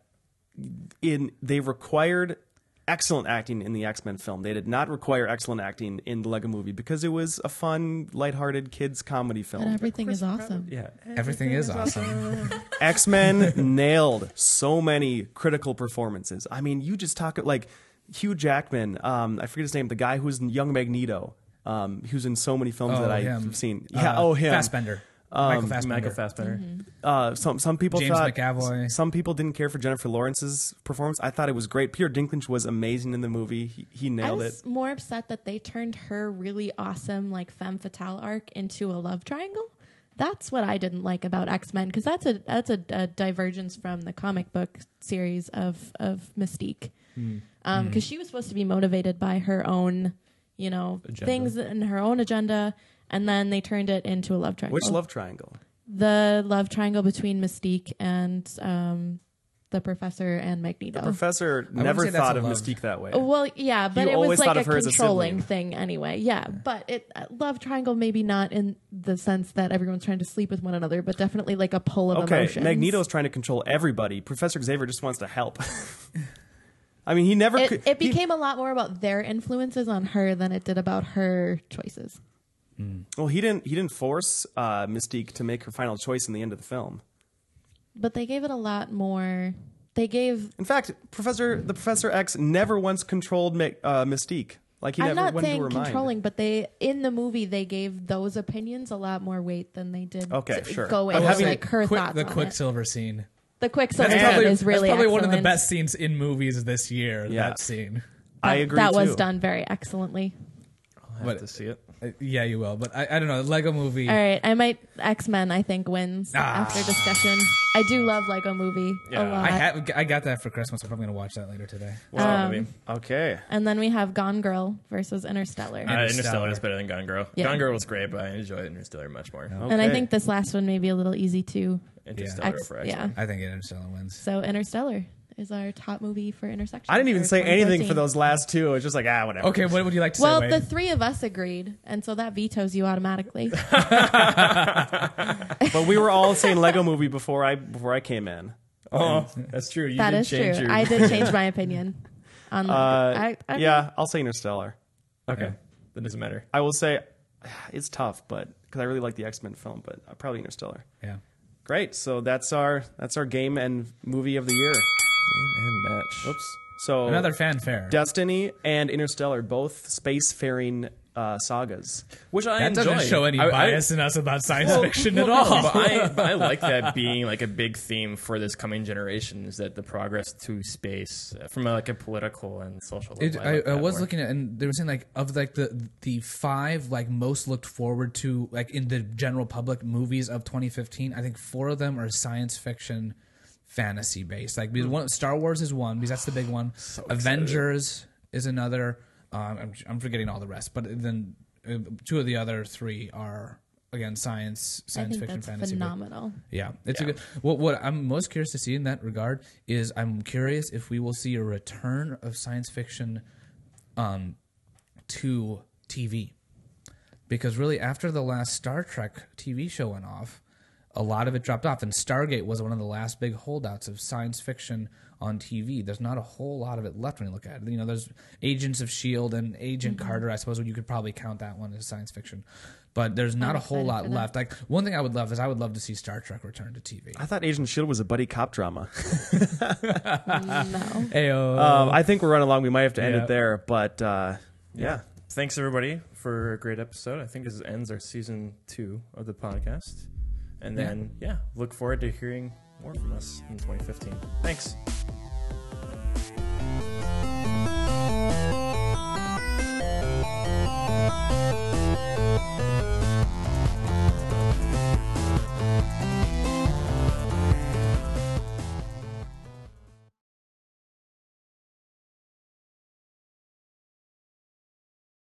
in they required excellent acting in the X-Men film. They did not require excellent acting in the Lego Movie because it was a fun, lighthearted kids comedy And film. everything is awesome. Yeah. Everything is awesome. X-Men nailed so many critical performances. I mean, you just talk like Hugh Jackman, um, I forget his name, the guy who's in Young Magneto, um, who's in so many films Oh, that I've him. seen. Yeah, Uh, oh him. Fassbender. Michael Fassbender. Michael Fassbender. Uh, some some people James thought McAvoy. some people didn't care for Jennifer Lawrence's performance. I thought it was great. Peter Dinklage was amazing in the movie. He, he I nailed was it. more upset that they turned her really awesome, like femme fatale arc into a love triangle. That's what I didn't like about X Men because that's a that's a, a divergence from the comic book series of of Mystique. Hmm. Um, because she was supposed to be motivated by her own, you know, Agenda. things and her own agenda, and then they turned it into a love triangle. Which love triangle? The love triangle between Mystique and um, the Professor and Magneto. The professor say never that's thought a of love. Mystique that way. Oh, well, yeah, but You it was always like thought a of her as a controlling sibling. thing anyway. Yeah, but it uh, love triangle maybe not in the sense that everyone's trying to sleep with one another, but definitely like a pull of Okay, emotions. Magneto's trying to control everybody. Professor Xavier just wants to help. I mean, he never. It, could, it he- became a lot more about their influences on her than it did about her choices. well, he didn't. He didn't force uh, Mystique to make her final choice in the end of the film. But they gave it a lot more. They gave. In fact, Professor the Professor X never once controlled Ma- uh, Mystique. Like he I'm never not went saying into her controlling, mind. but they in the movie they gave those opinions a lot more weight than they did. Okay, to sure. Go But into having like her Quick- thoughts the on it. Quicksilver scene. The Quicksilver That's scene probably, is really that's probably one of the excellent. best scenes in movies this year. Yeah. That scene. I That- agree. That was too. done very excellently. I'll have But- to see it. Uh, yeah, you will. But I, I don't know. The Lego movie. All right, I might X Men. I think wins Ah. after discussion. I do love Lego Movie Yeah. a lot. I, have, I got that for Christmas. I'm probably going to watch that later today. What's that Um, movie? Okay. And then we have Gone Girl versus Interstellar. Uh, Interstellar. Interstellar is better than Gone Girl. Yeah. Gone Girl was great, but I enjoyed Interstellar much more. And I Okay. think this last one may be a little easy too. Interstellar X- for yeah. X-Men. I think Interstellar wins. So Interstellar is our top movie for intersection. I didn't even for say anything twenty for fourteen. those last two. It's just like ah, whatever. Okay, what would you like to Well, say, the Wade? three of us agreed, and so that vetoes you automatically. But we were all saying Lego Movie before I before I came in. Oh, that's true. You That did is true. change your... I did change my opinion on. Uh, I, I, yeah, I'll say Interstellar. Okay. That doesn't matter. I will say it's tough, but because I really like the X Men film, but uh, probably Interstellar. Yeah. Great. So that's our that's our game and movie of the year. Game and match. Oops. So Another fanfare. Destiny and Interstellar, both spacefaring uh, sagas. Which I That enjoy. doesn't show any I- I- bias in us about science fiction at Well, all. no, but I, but I like that being like a big theme for this coming generation is that the progress to space uh, from a, like a political and social level. It, I, I, like I that was more. looking at, and they were saying like of like the the five like most looked forward to like in the general public movies of twenty fifteen. I think four of them are science fiction, fantasy based. Like because one, Star Wars is one because that's the big one. Avengers is another. Um, I'm, I'm forgetting all the rest, but then uh, two of the other three are again science I science think fiction that's fantasy. but- phenomenal. Yeah, it's Yeah. a good. What what I'm most curious to see in that regard is I'm curious if we will see a return of science fiction, um, to T V, because really after the last Star Trek T V show went off, a lot of it dropped off, and Stargate was one of the last big holdouts of science fiction on T V. There's not a whole lot of it left when you look at it. You know, there's Agents of S H I E L D and Agent Mm-hmm. Carter. I suppose you could probably count that one as science fiction, but there's not I'm a whole excited lot for that. left. Like one thing I would love is I would love to see Star Trek return to T V. I thought Agent Shield was a buddy cop drama. No. Ayo. Um, I think we're running along. We might have to end Yeah. it there, but uh, yeah. Thanks everybody for a great episode. I think this ends our season two of the podcast, and Yeah. then yeah, look forward to hearing more from us in twenty fifteen. Thanks.